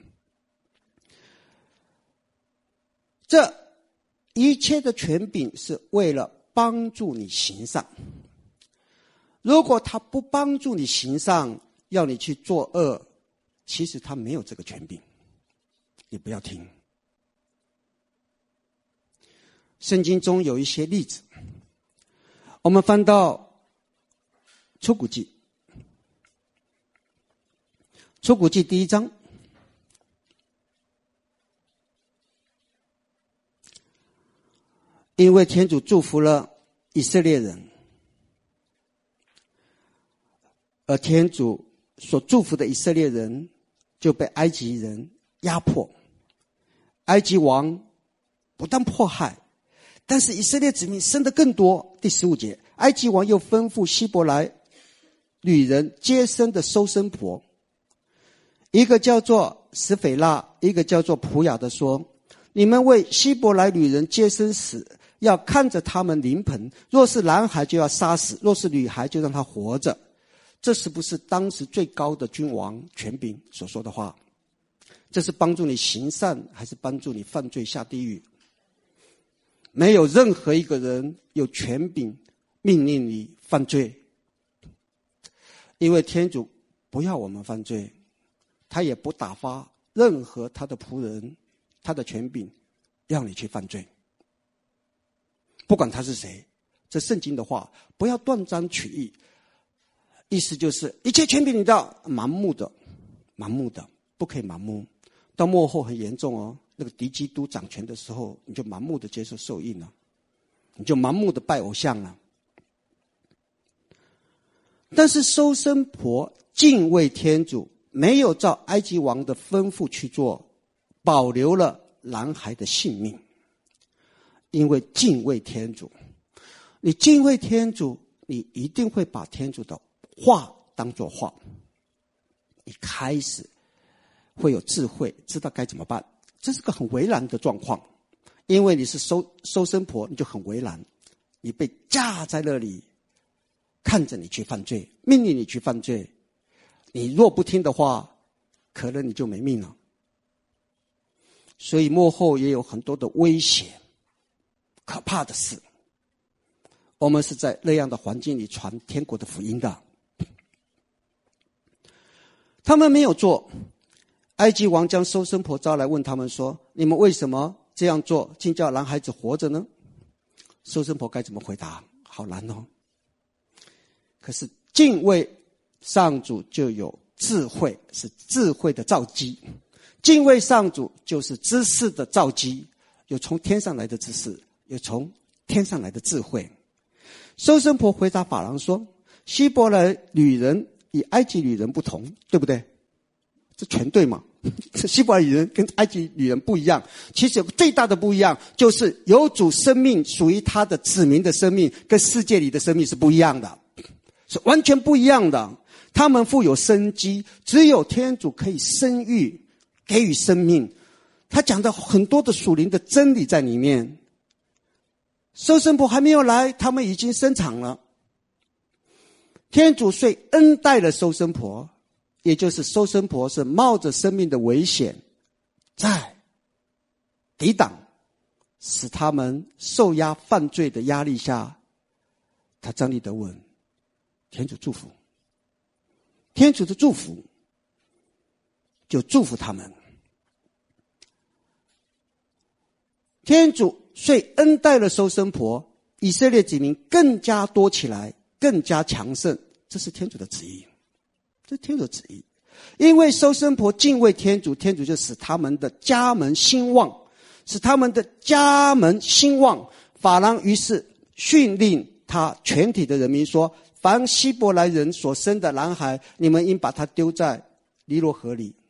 这一切的权柄是为了帮助你行善。如果他不帮助你行善，要你去作恶，其实他没有这个权柄，你不要听。圣经中有一些例子，我们翻到出谷记，出谷记第一章，因为天主祝福了以色列人，而天主所祝福的以色列人就被埃及人压迫，埃及王不但迫害，但是以色列子民生得更多。第十五节，埃及王又吩咐希伯来女人接生的收生婆，一个叫做史斐拉，一个叫做普雅的说，你们为希伯来女人接生时，要看着他们临盆，若是男孩就要杀死，若是女孩就让他活着。这是不是当时最高的君王权柄所说的话？这是帮助你行善，还是帮助你犯罪下地狱？没有任何一个人有权柄命令你犯罪，因为天主不要我们犯罪，他也不打发任何他的仆人，他的权柄让你去犯罪，不管他是谁。这圣经的话不要断章取义，意思就是一切权柄你都要盲目的，盲目的不可以盲目。到末后很严重哦，那个敌基督掌权的时候，你就盲目的接受受印了，你就盲目的拜偶像了。但是收生婆敬畏天主，没有照埃及王的吩咐去做，保留了男孩的性命。因为敬畏天主，你敬畏天主，你一定会把天主的话当作话，你开始会有智慧，知道该怎么办。这是个很为难的状况，因为你是收收生婆，你就很为难，你被架在那里，看着你去犯罪，命令你去犯罪，你若不听的话，可能你就没命了。所以末后也有很多的威胁，可怕的事。我们是在那样的环境里传天国的福音的。他们没有做，埃及王将收生婆招来，问他们说，你们为什么这样做，竟叫男孩子活着呢？收生婆该怎么回答？好难哦。可是敬畏上主就有智慧，是智慧的造基。敬畏上主就是知识的造基，有从天上来的知识，有从天上来的智慧。收生婆回答法郎说，希伯来女人与埃及女人不同，对不对？这全对吗？ 希伯来人跟埃及女人不一样，其实最大的不一样就是有主生命属于他的子民的生命跟世界里的生命是不一样的，是完全不一样的。他们富有生机，只有天主可以生育给予生命。他讲的很多的属灵的真理在里面。收生婆还没有来，他们已经生产了。天主遂恩待了收生婆，也就是收生婆是冒着生命的危险在抵挡，使他们受压犯罪的压力下，他站立得稳。天主祝福，天主的祝福就祝福他们。天主遂恩待了收生婆，以色列子民更加多起来，更加强盛。这是天主的旨意，这是天主的旨意。因为收生婆敬畏天主，天主就使他们的家门兴旺，使他们的家门兴旺。法郎于是训令他全体的人民说：凡希伯来人所生的男孩，你们应把他丢在尼罗河里。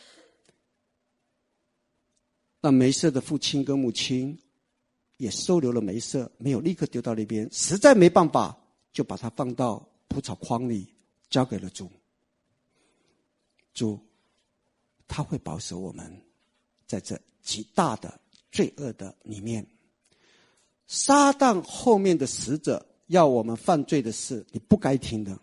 那梅瑟的父亲跟母亲也收留了梅瑟，没有立刻丢到那边，实在没办法，就把他放到蒲草筐里，交给了主。主他会保守我们在这极大的罪恶的里面。撒旦后面的使者要我们犯罪的事，你不该听的。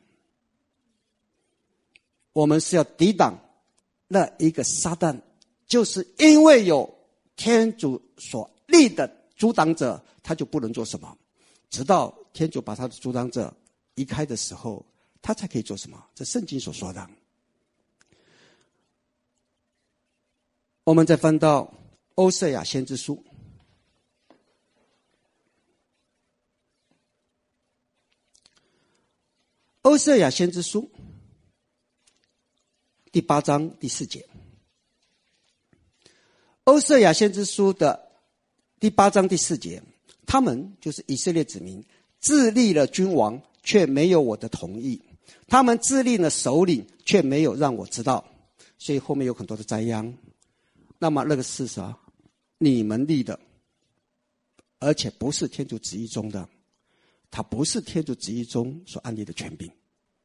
我们是要抵挡那一个撒旦，就是因为有天主所立的阻挡者，他就不能做什么，直到天主把他的阻挡者移开的时候，他才可以做什么。这圣经所说的。我们再翻到欧瑟亚先知书，欧瑟亚先知书第八章第四节。欧瑟亚先知书的第八章第四节，他们就是以色列子民，自立了君王，却没有我的同意；他们自立了首领，却没有让我知道。所以后面有很多的灾殃。那么那个是啥？你们立的，而且不是天主旨意中的，它不是天主旨意中所安立的权柄。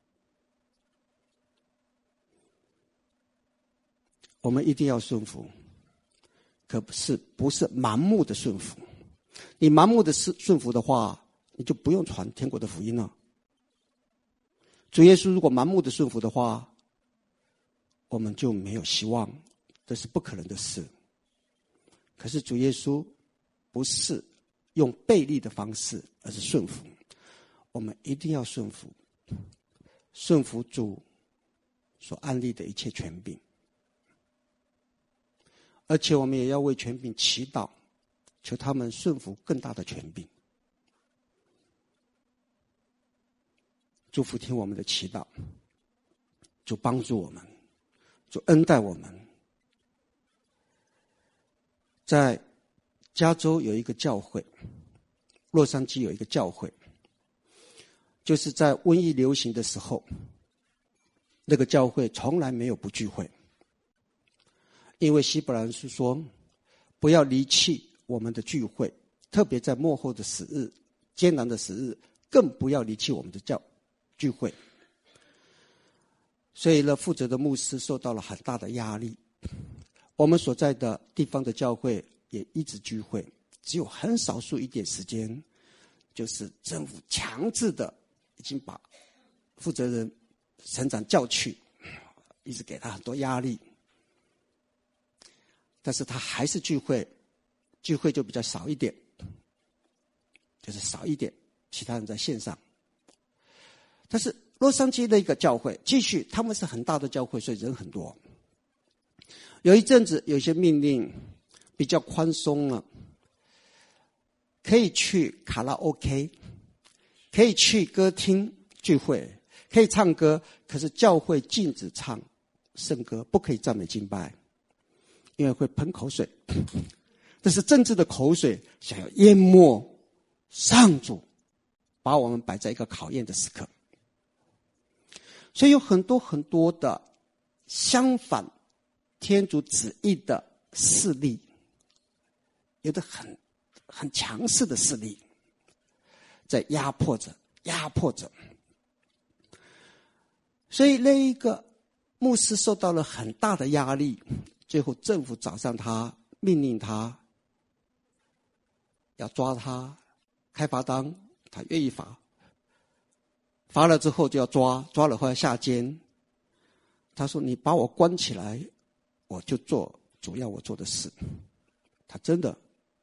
我们一定要顺服，可不是不是盲目的顺服。你盲目的顺服的话，你就不用传天国的福音了。主耶稣如果盲目的顺服的话，我们就没有希望，这是不可能的事。可是主耶稣不是用悖逆的方式，而是顺服。我们一定要顺服，顺服主所安立的一切权柄。而且我们也要为权柄祈祷，求他们顺服更大的权柄。祝福听我们的祈祷，主帮助我们，主恩待我们。在加州有一个教会，洛杉矶有一个教会，就是在瘟疫流行的时候，那个教会从来没有不聚会。因为希伯来书说，不要离弃我们的聚会，特别在末后的时日、艰难的时日，更不要离弃我们的教聚会。所以呢，负责的牧师受到了很大的压力。我们所在的地方的教会也一直聚会，只有很少数一点时间，就是政府强制的已经把负责人省长叫去，一直给他很多压力。但是他还是聚会，聚会就比较少一点，就是少一点，其他人在线上。但是洛杉矶的一个教会，继续他们是很大的教会，所以人很多。有一阵子有些命令比较宽松了，可以去卡拉 OK， 可以去歌厅聚会，可以唱歌，可是教会禁止唱圣歌，不可以赞美敬拜，因为会喷口水。这是政治的口水，想要淹没上主，把我们摆在一个考验的时刻。所以有很多很多的相反天主旨意的势力，有的很很强势的势力，在压迫着压迫着。所以那一个牧师受到了很大的压力，最后政府找上他，命令他要抓他，开罚单，他愿意罚，罚了之后就要抓，抓了后要下监。他说你把我关起来，我就做主要我做的事。他真的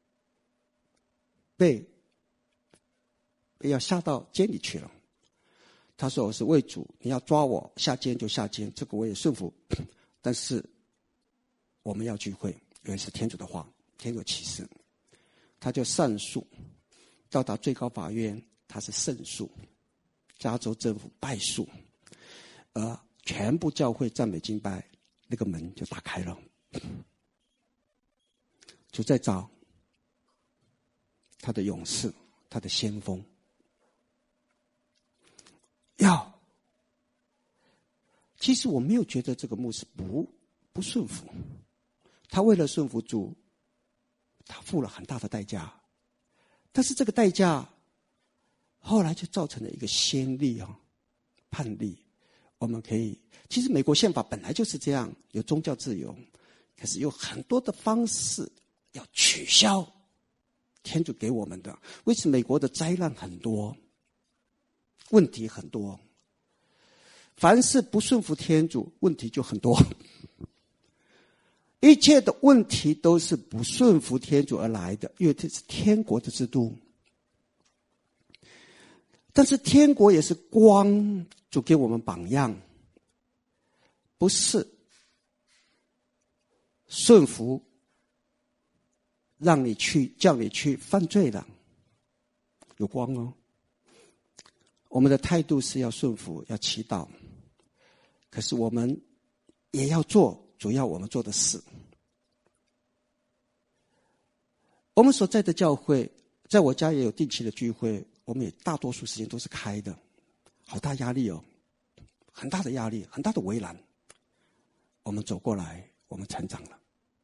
被被要下到监里去了。他说我是为主，你要抓我下监就下监，这个我也顺服。但是我们要聚会，因为是天主的话，天主启示，他就上诉，到达最高法院，他是胜诉，加州政府败诉，而全部教会赞美敬拜，那个门就打开了，就在找他的勇士，他的先锋。要，其实我没有觉得这个牧师不不顺服，他为了顺服主，他付了很大的代价，但是这个代价后来就造成了一个先例啊，判例。我们可以，其实美国宪法本来就是这样，有宗教自由，可是有很多的方式要取消天主给我们的。为什么美国的灾难很多，问题很多？凡是不顺服天主，问题就很多。一切的问题都是不顺服天主而来的，因为这是天国的制度。但是天国也是光，主给我们榜样，不是顺服让你去叫你去犯罪的，有光哦。我们的态度是要顺服，要祈祷，可是我们也要做主要我们做的事。我们所在的教会，在我家也有定期的聚会，我们也大多数时间都是开的，好大压力哦，很大的压力，很大的围栏。我们走过来，我们成长了，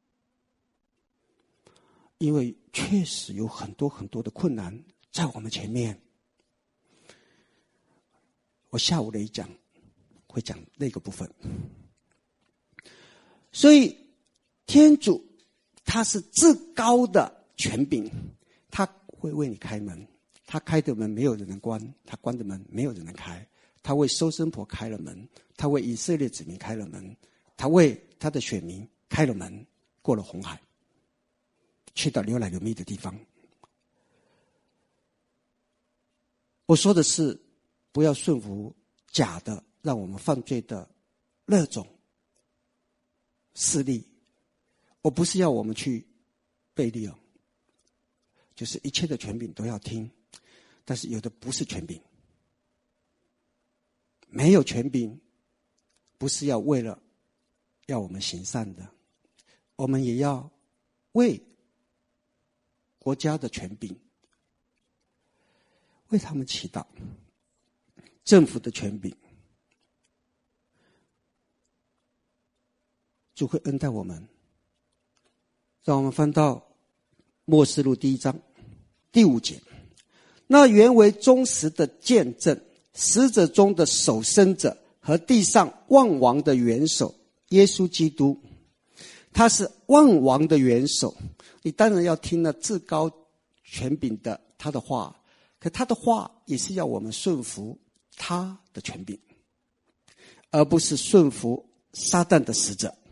因为确实有很多很多的困难在我们前面。我下午的一讲会讲那个部分。所以天主他是至高的权柄，他会为你开门，他开的门没有人能关，他关的门没有人能开。他为收生婆开了门，他为以色列子民开了门，他为他的选民开了门，过了红海，去到流奶流蜜的地方。我说的是不要顺服假的让我们犯罪的那种势力。我不是要我们去背离哦，就是一切的权柄都要听，但是有的不是权柄，没有权柄不是要为了要我们行善的，我们也要为国家的权柄为他们祈祷，政府的权柄就会恩待我们。让我们翻到默示录第一章第五节，那原为忠实的见证，死者中的守生者和地上万王的元首耶稣基督，他是万王的元首。你当然要听了至高权柄的他的话，可他的话也是要我们顺服他的权柄，而不是顺服撒旦的使者。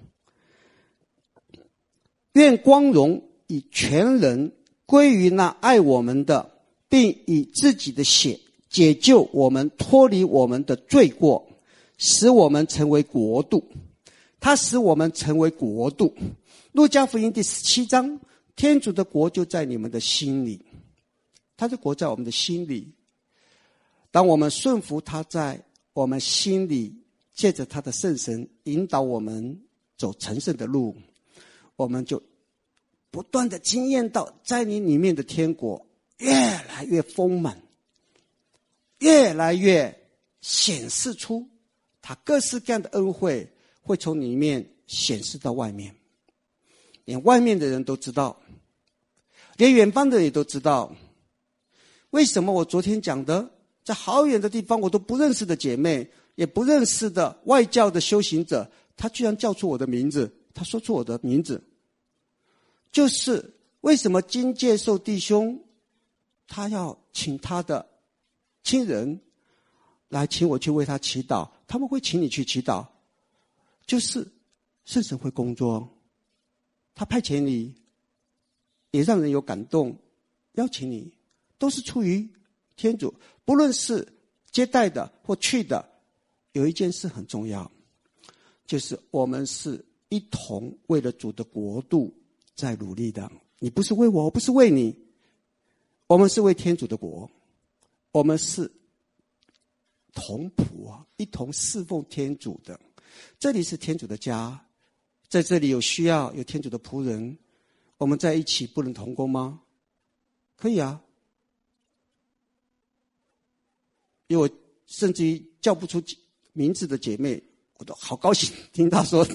愿光荣以全人归于那爱我们的，并以自己的血解救我们，脱离我们的罪过，使我们成为国度。他使我们成为国度。路加福音第十七章，天主的国就在你们的心里，他的国在我们的心里。当我们顺服他在我们心里，借着他的圣神引导我们走成圣的路，我们就不断的经验到在你里面的天国越来越丰满，越来越显示出他各式各样的恩惠会从里面显示到外面，连外面的人都知道，连远方的人也都知道。为什么我昨天讲的，在好远的地方我都不认识的姐妹，也不认识的外教的修行者，他居然叫出我的名字，他说出我的名字，就是为什么金介寿弟兄他要请他的亲人来请我去为他祈祷，他们会请你去祈祷，就是圣神会工作，他派遣你，也让人有感动，邀请你，都是出于天主。不论是接待的或去的，有一件事很重要，就是我们是一同为了主的国度在努力的。你不是为我，我不是为你，我们是为天主的国，我们是同仆啊，一同侍奉天主的。这里是天主的家，在这里有需要，有天主的仆人，我们在一起不能同工吗？可以啊。因为我甚至于叫不出名字的姐妹，我都好高兴听她说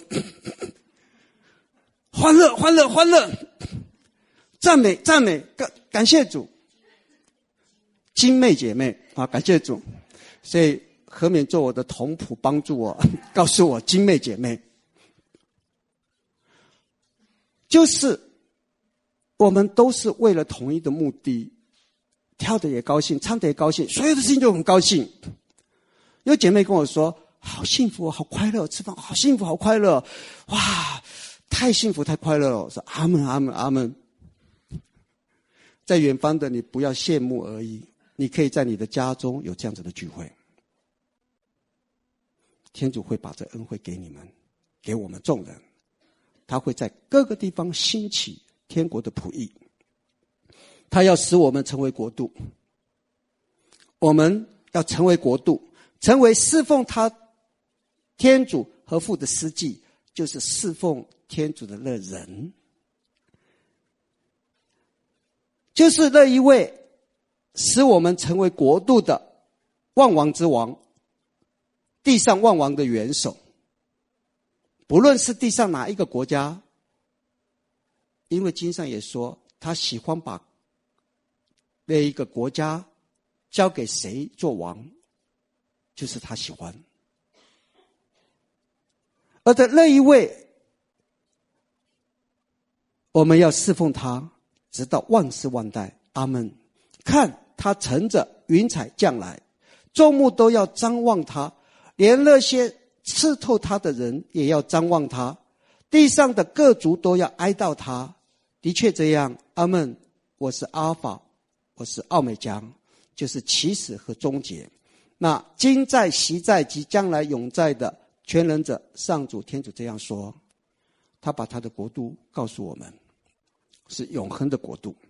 欢乐欢乐欢乐，赞美赞美，感感谢主，金妹姐妹啊，感谢主。所以何免做我的同仆，帮助我告诉我金妹姐妹，就是我们都是为了同一的目的，跳的也高兴，唱的也高兴，所有的事情都很高兴。有姐妹跟我说好幸福，好快乐，吃饭好幸福，好快乐，哇，太幸福太快乐了。我说阿们阿们阿们。在远方的你不要羡慕而已，你可以在你的家中有这样子的聚会，天主会把这恩惠给你们，给我们众人，他会在各个地方兴起天国的仆役，他要使我们成为国度，我们要成为国度，成为侍奉他天主和父的司祭，就是侍奉天主的那人，就是那一位使我们成为国度的万王之王，地上万王的元首。不论是地上哪一个国家，因为经上也说他喜欢把那一个国家交给谁做王，就是他喜欢。而在那一位，我们要侍奉他直到万世万代，阿们。看他乘着云彩降来，众目都要张望他，连那些刺透他的人也要张望他，地上的各族都要哀悼他。的确这样，阿们。我是阿尔法，我是奥美加，就是起始和终结。那今在昔在及将来永在的全能者上主天主这样说，他把他的国度告诉我们，是永恒的国度，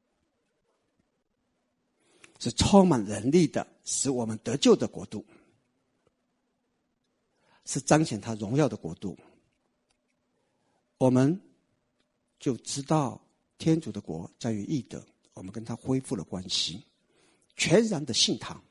是充满人力的，使我们得救的国度，是彰显他荣耀的国度。我们就知道天主的国在于义德，我们跟他恢复了关系，全然的信他，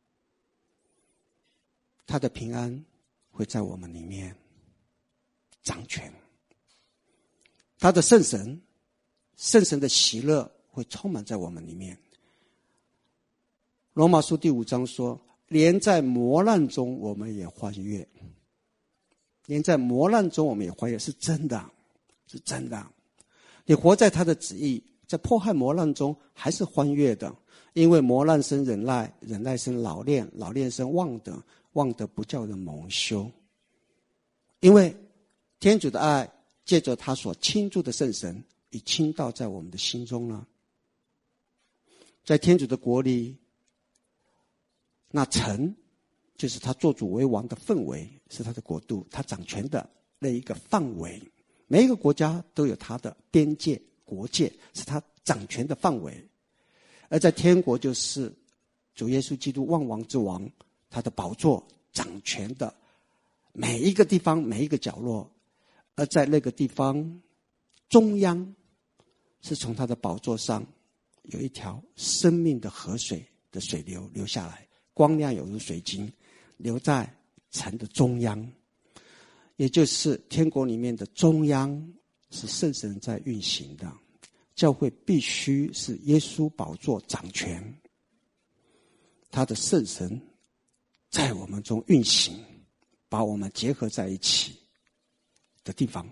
他的平安会在我们里面掌权，他的圣神圣神的喜乐会充满在我们里面。罗马书第五章说，连在磨难中我们也欢悦，连在磨难中我们也欢悦，是真的，是真的。你活在他的旨意，在迫害磨难中还是欢悦的，因为磨难生忍耐，忍耐生老练，老练生望德，望德不叫人蒙羞。因为天主的爱借着他所倾注的圣神已倾倒在我们的心中了。在天主的国里，那城就是他做主为王的氛围，是他的国度，他掌权的那一个范围。每一个国家都有他的边界国界，是他掌权的范围。而在天国就是主耶稣基督万王之王，他的宝座掌权的每一个地方，每一个角落。而在那个地方中央，是从他的宝座上有一条生命的河水的水流流下来，光亮有如水晶，流在城的中央。 也就是天国里面的中央是圣神在运行的，教会必须是耶稣宝座掌权，他的圣神在我们中运行，把我们结合在一起的地方，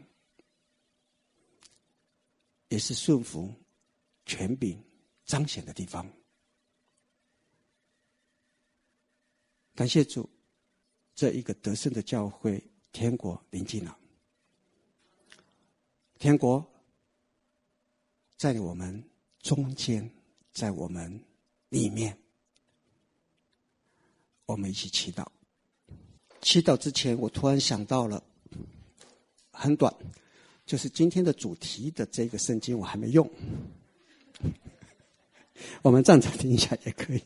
也是顺服权柄彰显的地方。感谢主，这一个得胜的教会，天国临近了。天国在我们中间，在我们里面。我们一起祈祷。祈祷之前，我突然想到了，很短，就是今天的主题的这个圣经我还没用。我们站着听一下也可以。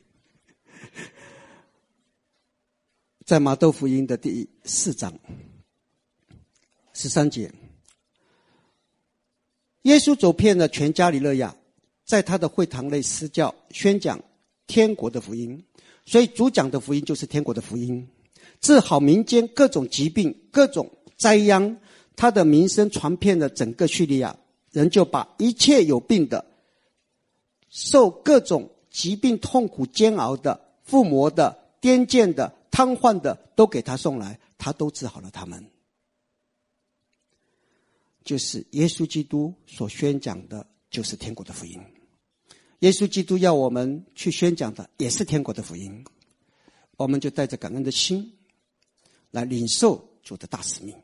在马窦福音的第四章十三节，耶稣走遍了全加里肋亚，在他的会堂内施教，宣讲天国的福音。所以主讲的福音就是天国的福音，治好民间各种疾病、各种灾殃。他的名声传遍了整个叙利亚，人就把一切有病的、受各种疾病痛苦煎熬的、附魔的、癫痫的、瘫痪的，都给他送来，他都治好了他们。就是耶稣基督所宣讲的，就是天国的福音。耶稣基督要我们去宣讲的，也是天国的福音。我们就带着感恩的心来领受主的大使命。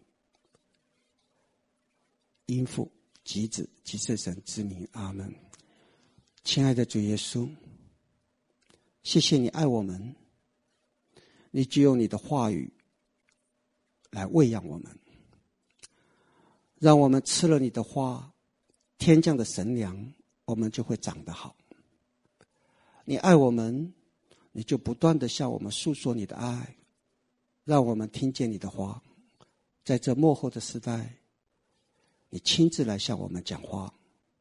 因父及子及圣神之名，阿们。亲爱的主耶稣，谢谢你爱我们，你只用你的话语来喂养我们，让我们吃了你的话，天降的神粮，我们就会长得好。你爱我们，你就不断地向我们诉说你的爱，让我们听见你的话。在这末后的时代，你亲自来向我们讲话。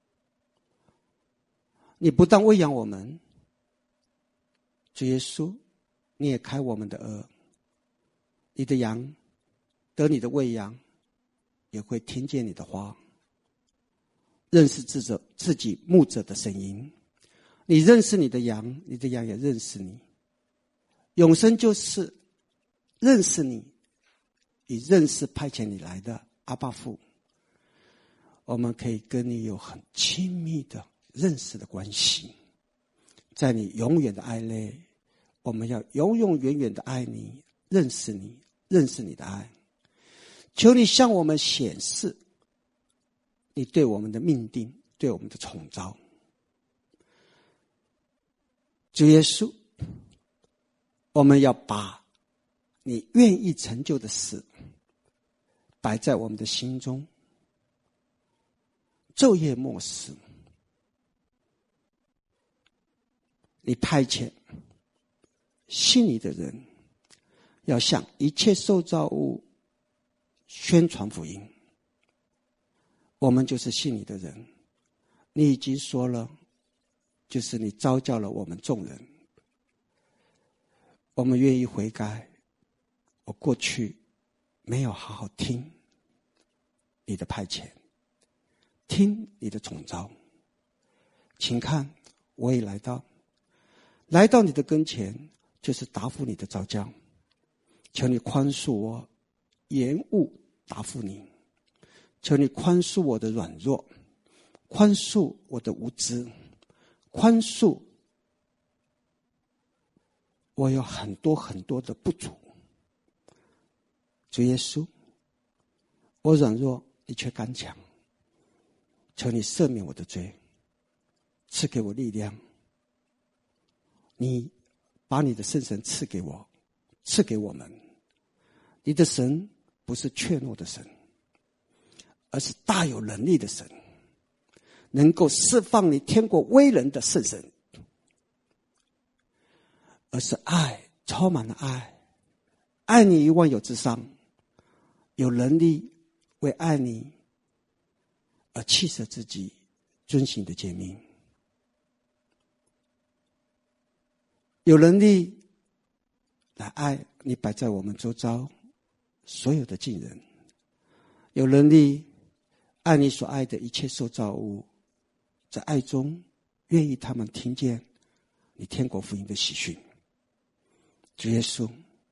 你不但喂养我们，主耶稣，你也开我们的耳，你的羊得你的喂养，也会听见你的话，认识自己自己牧者的声音。你认识你的羊，你的羊也认识你。永生就是认识你，以认识派遣你来的阿爸父。我们可以跟你有很亲密的认识的关系，在你永远的爱内，我们要永永远远的爱你，认识你，认识你的爱。求你向我们显示你对我们的命定，对我们的宠召。主耶稣，我们要把你愿意成就的事摆在我们的心中，昼夜默思。你派遣信你的人，要向一切受造物宣传福音。我们就是信你的人，你已经说了，就是你召叫了我们众人，我们愿意悔改。我过去没有好好听你的派遣，听你的宠召，请看我也来到来到你的跟前，就是答复你的召叫。求你宽恕我延误答复你，求你宽恕我的软弱，宽恕我的无知，宽恕我有很多很多的不足。主耶稣，我软弱，你却刚强，求你赦免我的罪，赐给我力量。你把你的圣神赐给我，赐给我们。你的神不是怯懦的神，而是大有能力的神，能够释放你天国威能的圣神，而是爱，充满了爱，爱你于万有之上，有能力为爱你而弃舍自己，遵行的诫命，有能力来爱你摆在我们周遭所有的近人， 有能力爱你所爱的一切受造物，在爱中愿意他们听见你天国福音的喜讯。主耶稣，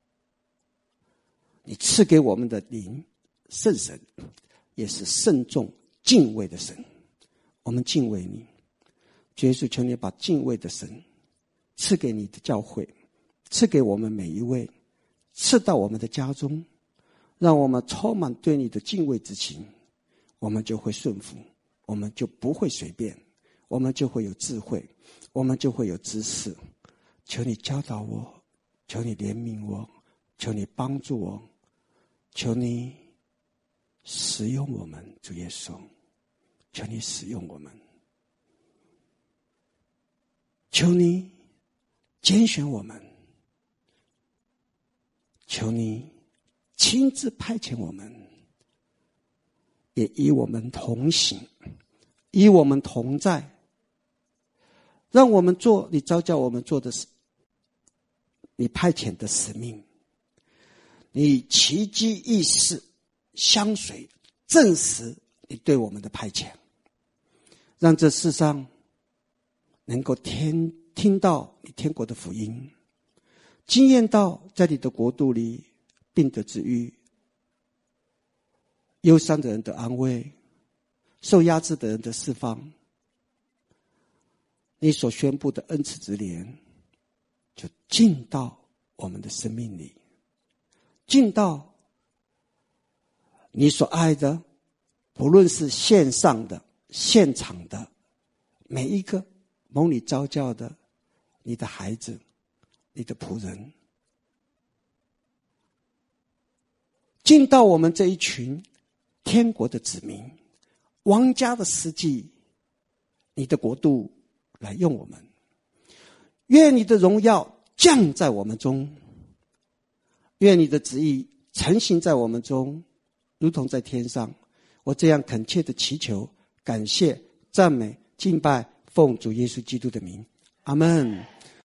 你赐给我们的灵，圣神也是慎重敬畏的神，我们敬畏你。主耶稣，求你把敬畏的神赐给你的教会，赐给我们每一位，赐到我们的家中，让我们充满对你的敬畏之情，我们就会顺服，我们就不会随便，我们就会有智慧，我们就会有知识。求你教导我，求你怜悯我，求你帮助我，求你使用我们。主耶稣，求你使用我们，求你拣选我们，求你亲自派遣我们，也与我们同行，与我们同在，让我们做你召叫我们做的事，你派遣的使命。你奇迹异事相随，证实你对我们的派遣，让这世上能够听听到你天国的福音，经验到在你的国度里病得治愈，忧伤的人的安慰，受压制的人的释放。你所宣布的恩赐之年就进到我们的生命里，进到你所爱的，不论是线上的现场的每一个蒙你召叫的你的孩子，你的仆人，进到我们这一群天国的子民，王家的司祭，你的国度来用我们。愿你的荣耀降在我们中，愿你的旨意成行在我们中，如同在天上。我这样恳切的祈求，感谢赞美敬拜，奉主耶稣基督的名，阿们。